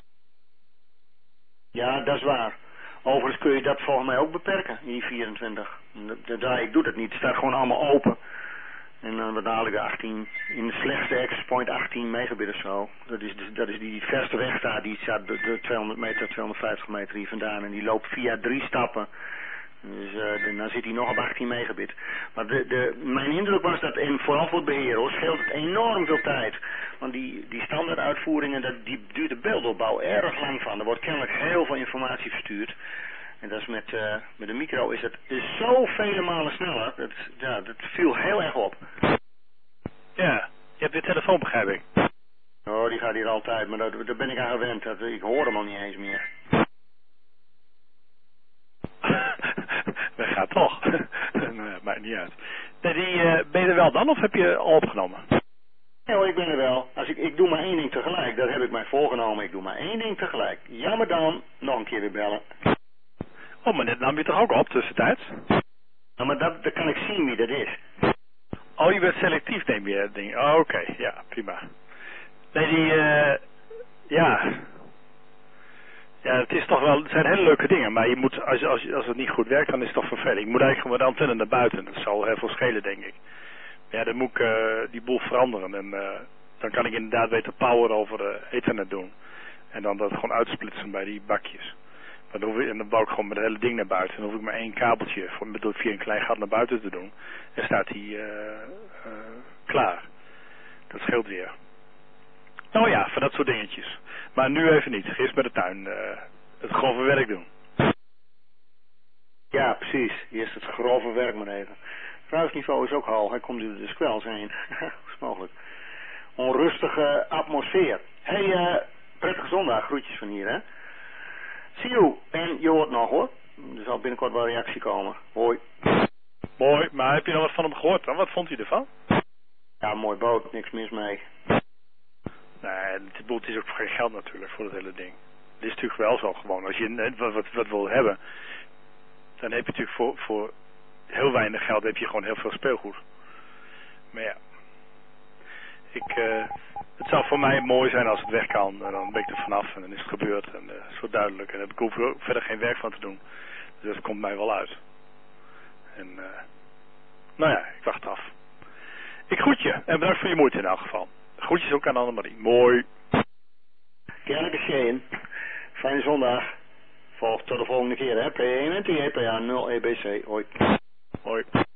S11: Ja, dat is waar. Overigens kun je dat volgens mij ook beperken, in die vierentwintig. Dat, dat, ik doe dat niet, het staat gewoon allemaal open. En dan betaal ik achttien, in de slechtste access point achttien megabit of zo. Dat is, dat is die, die verste weg staat, die staat de, de tweehonderd meter, tweehonderdvijftig meter hier vandaan. En die loopt via drie stappen. Dus uh, dan zit hij nog op achttien megabit. Maar de, de, mijn indruk was dat, en vooral voor het beheer hoor, scheelt het enorm veel tijd. Want die, die standaard uitvoeringen, dat, die duurt de beeldopbouw erg lang van. Er wordt kennelijk heel veel informatie verstuurd. En dat is met, uh, met de micro is het zo vele malen sneller. Dat, ja, dat viel heel erg op.
S21: Ja, je hebt weer telefoon begrijp ik.
S11: Oh, die gaat hier altijd, maar daar, daar ben ik aan gewend. Dat, ik hoor hem al niet eens meer.
S21: Dat gaat toch. Nee, maakt niet uit. Nee, die, uh, ben je er wel dan of heb je al opgenomen?
S11: Ja hoor, ik ben er wel. Als ik, ik doe maar één ding tegelijk. Dat heb ik mij voorgenomen. Ik doe maar één ding tegelijk. Jammer dan, nog een keer weer bellen.
S21: Oh, maar net nam je toch ook op tussentijds?
S11: Nou, maar dat, dat kan ik zien wie dat is.
S21: Oh, je bent selectief neem je ding. Oh, oké, okay. Ja, prima. Nee, die, uh, ja... Ja, het is toch wel, het zijn hele leuke dingen, maar je moet, als, als, als het niet goed werkt, dan is het toch vervelend. Ik moet eigenlijk gewoon de antenne naar buiten, dat zal heel veel schelen, denk ik. Ja, dan moet ik uh, die boel veranderen en uh, dan kan ik inderdaad beter power over uh, ethernet doen. En dan dat gewoon uitsplitsen bij die bakjes. Maar dan, hoef ik, en dan bouw ik gewoon met het hele ding naar buiten. Dan hoef ik maar één kabeltje voor, door via een klein gat naar buiten te doen. En staat die uh, uh, klaar. Dat scheelt weer. Nou ja, van dat soort dingetjes. Maar nu even niet. Eerst bij de tuin uh, het grove werk doen.
S11: Ja, precies. Eerst het grove werk maar even. Het ruisniveau is ook hoog. Hij komt er dus kwels heen. Hoe is mogelijk. Onrustige atmosfeer. Hé, hey, uh, prettige zondag. Groetjes van hier, hè. See you. En je hoort nog, hoor. Er zal binnenkort wel reactie komen. Hoi.
S21: Mooi. Maar heb je nog wat van hem gehoord dan? Wat vond hij ervan?
S11: Ja, mooi boot. Niks mis mee.
S21: Nee, het boel is ook geen geld natuurlijk voor dat hele ding. Dit is natuurlijk wel zo gewoon. Als je wat, wat, wat wil hebben, dan heb je natuurlijk voor, voor heel weinig geld heb je gewoon heel veel speelgoed. Maar ja, ik, uh, het zou voor mij mooi zijn als het weg kan. En dan ben ik er vanaf en dan is het gebeurd. En uh, zo duidelijk. En ik hoef er ook verder geen werk van te doen. Dus dat komt mij wel uit. En uh, nou ja, ik wacht af. Ik groet je en bedankt voor je moeite in elk geval. Groetjes ook aan Annemarie. Mooi.
S11: Gerne geschehen. Fijne zondag. Volg tot de volgende keer, hè. P één en T E P A nul E B C. Hoi.
S21: Hoi.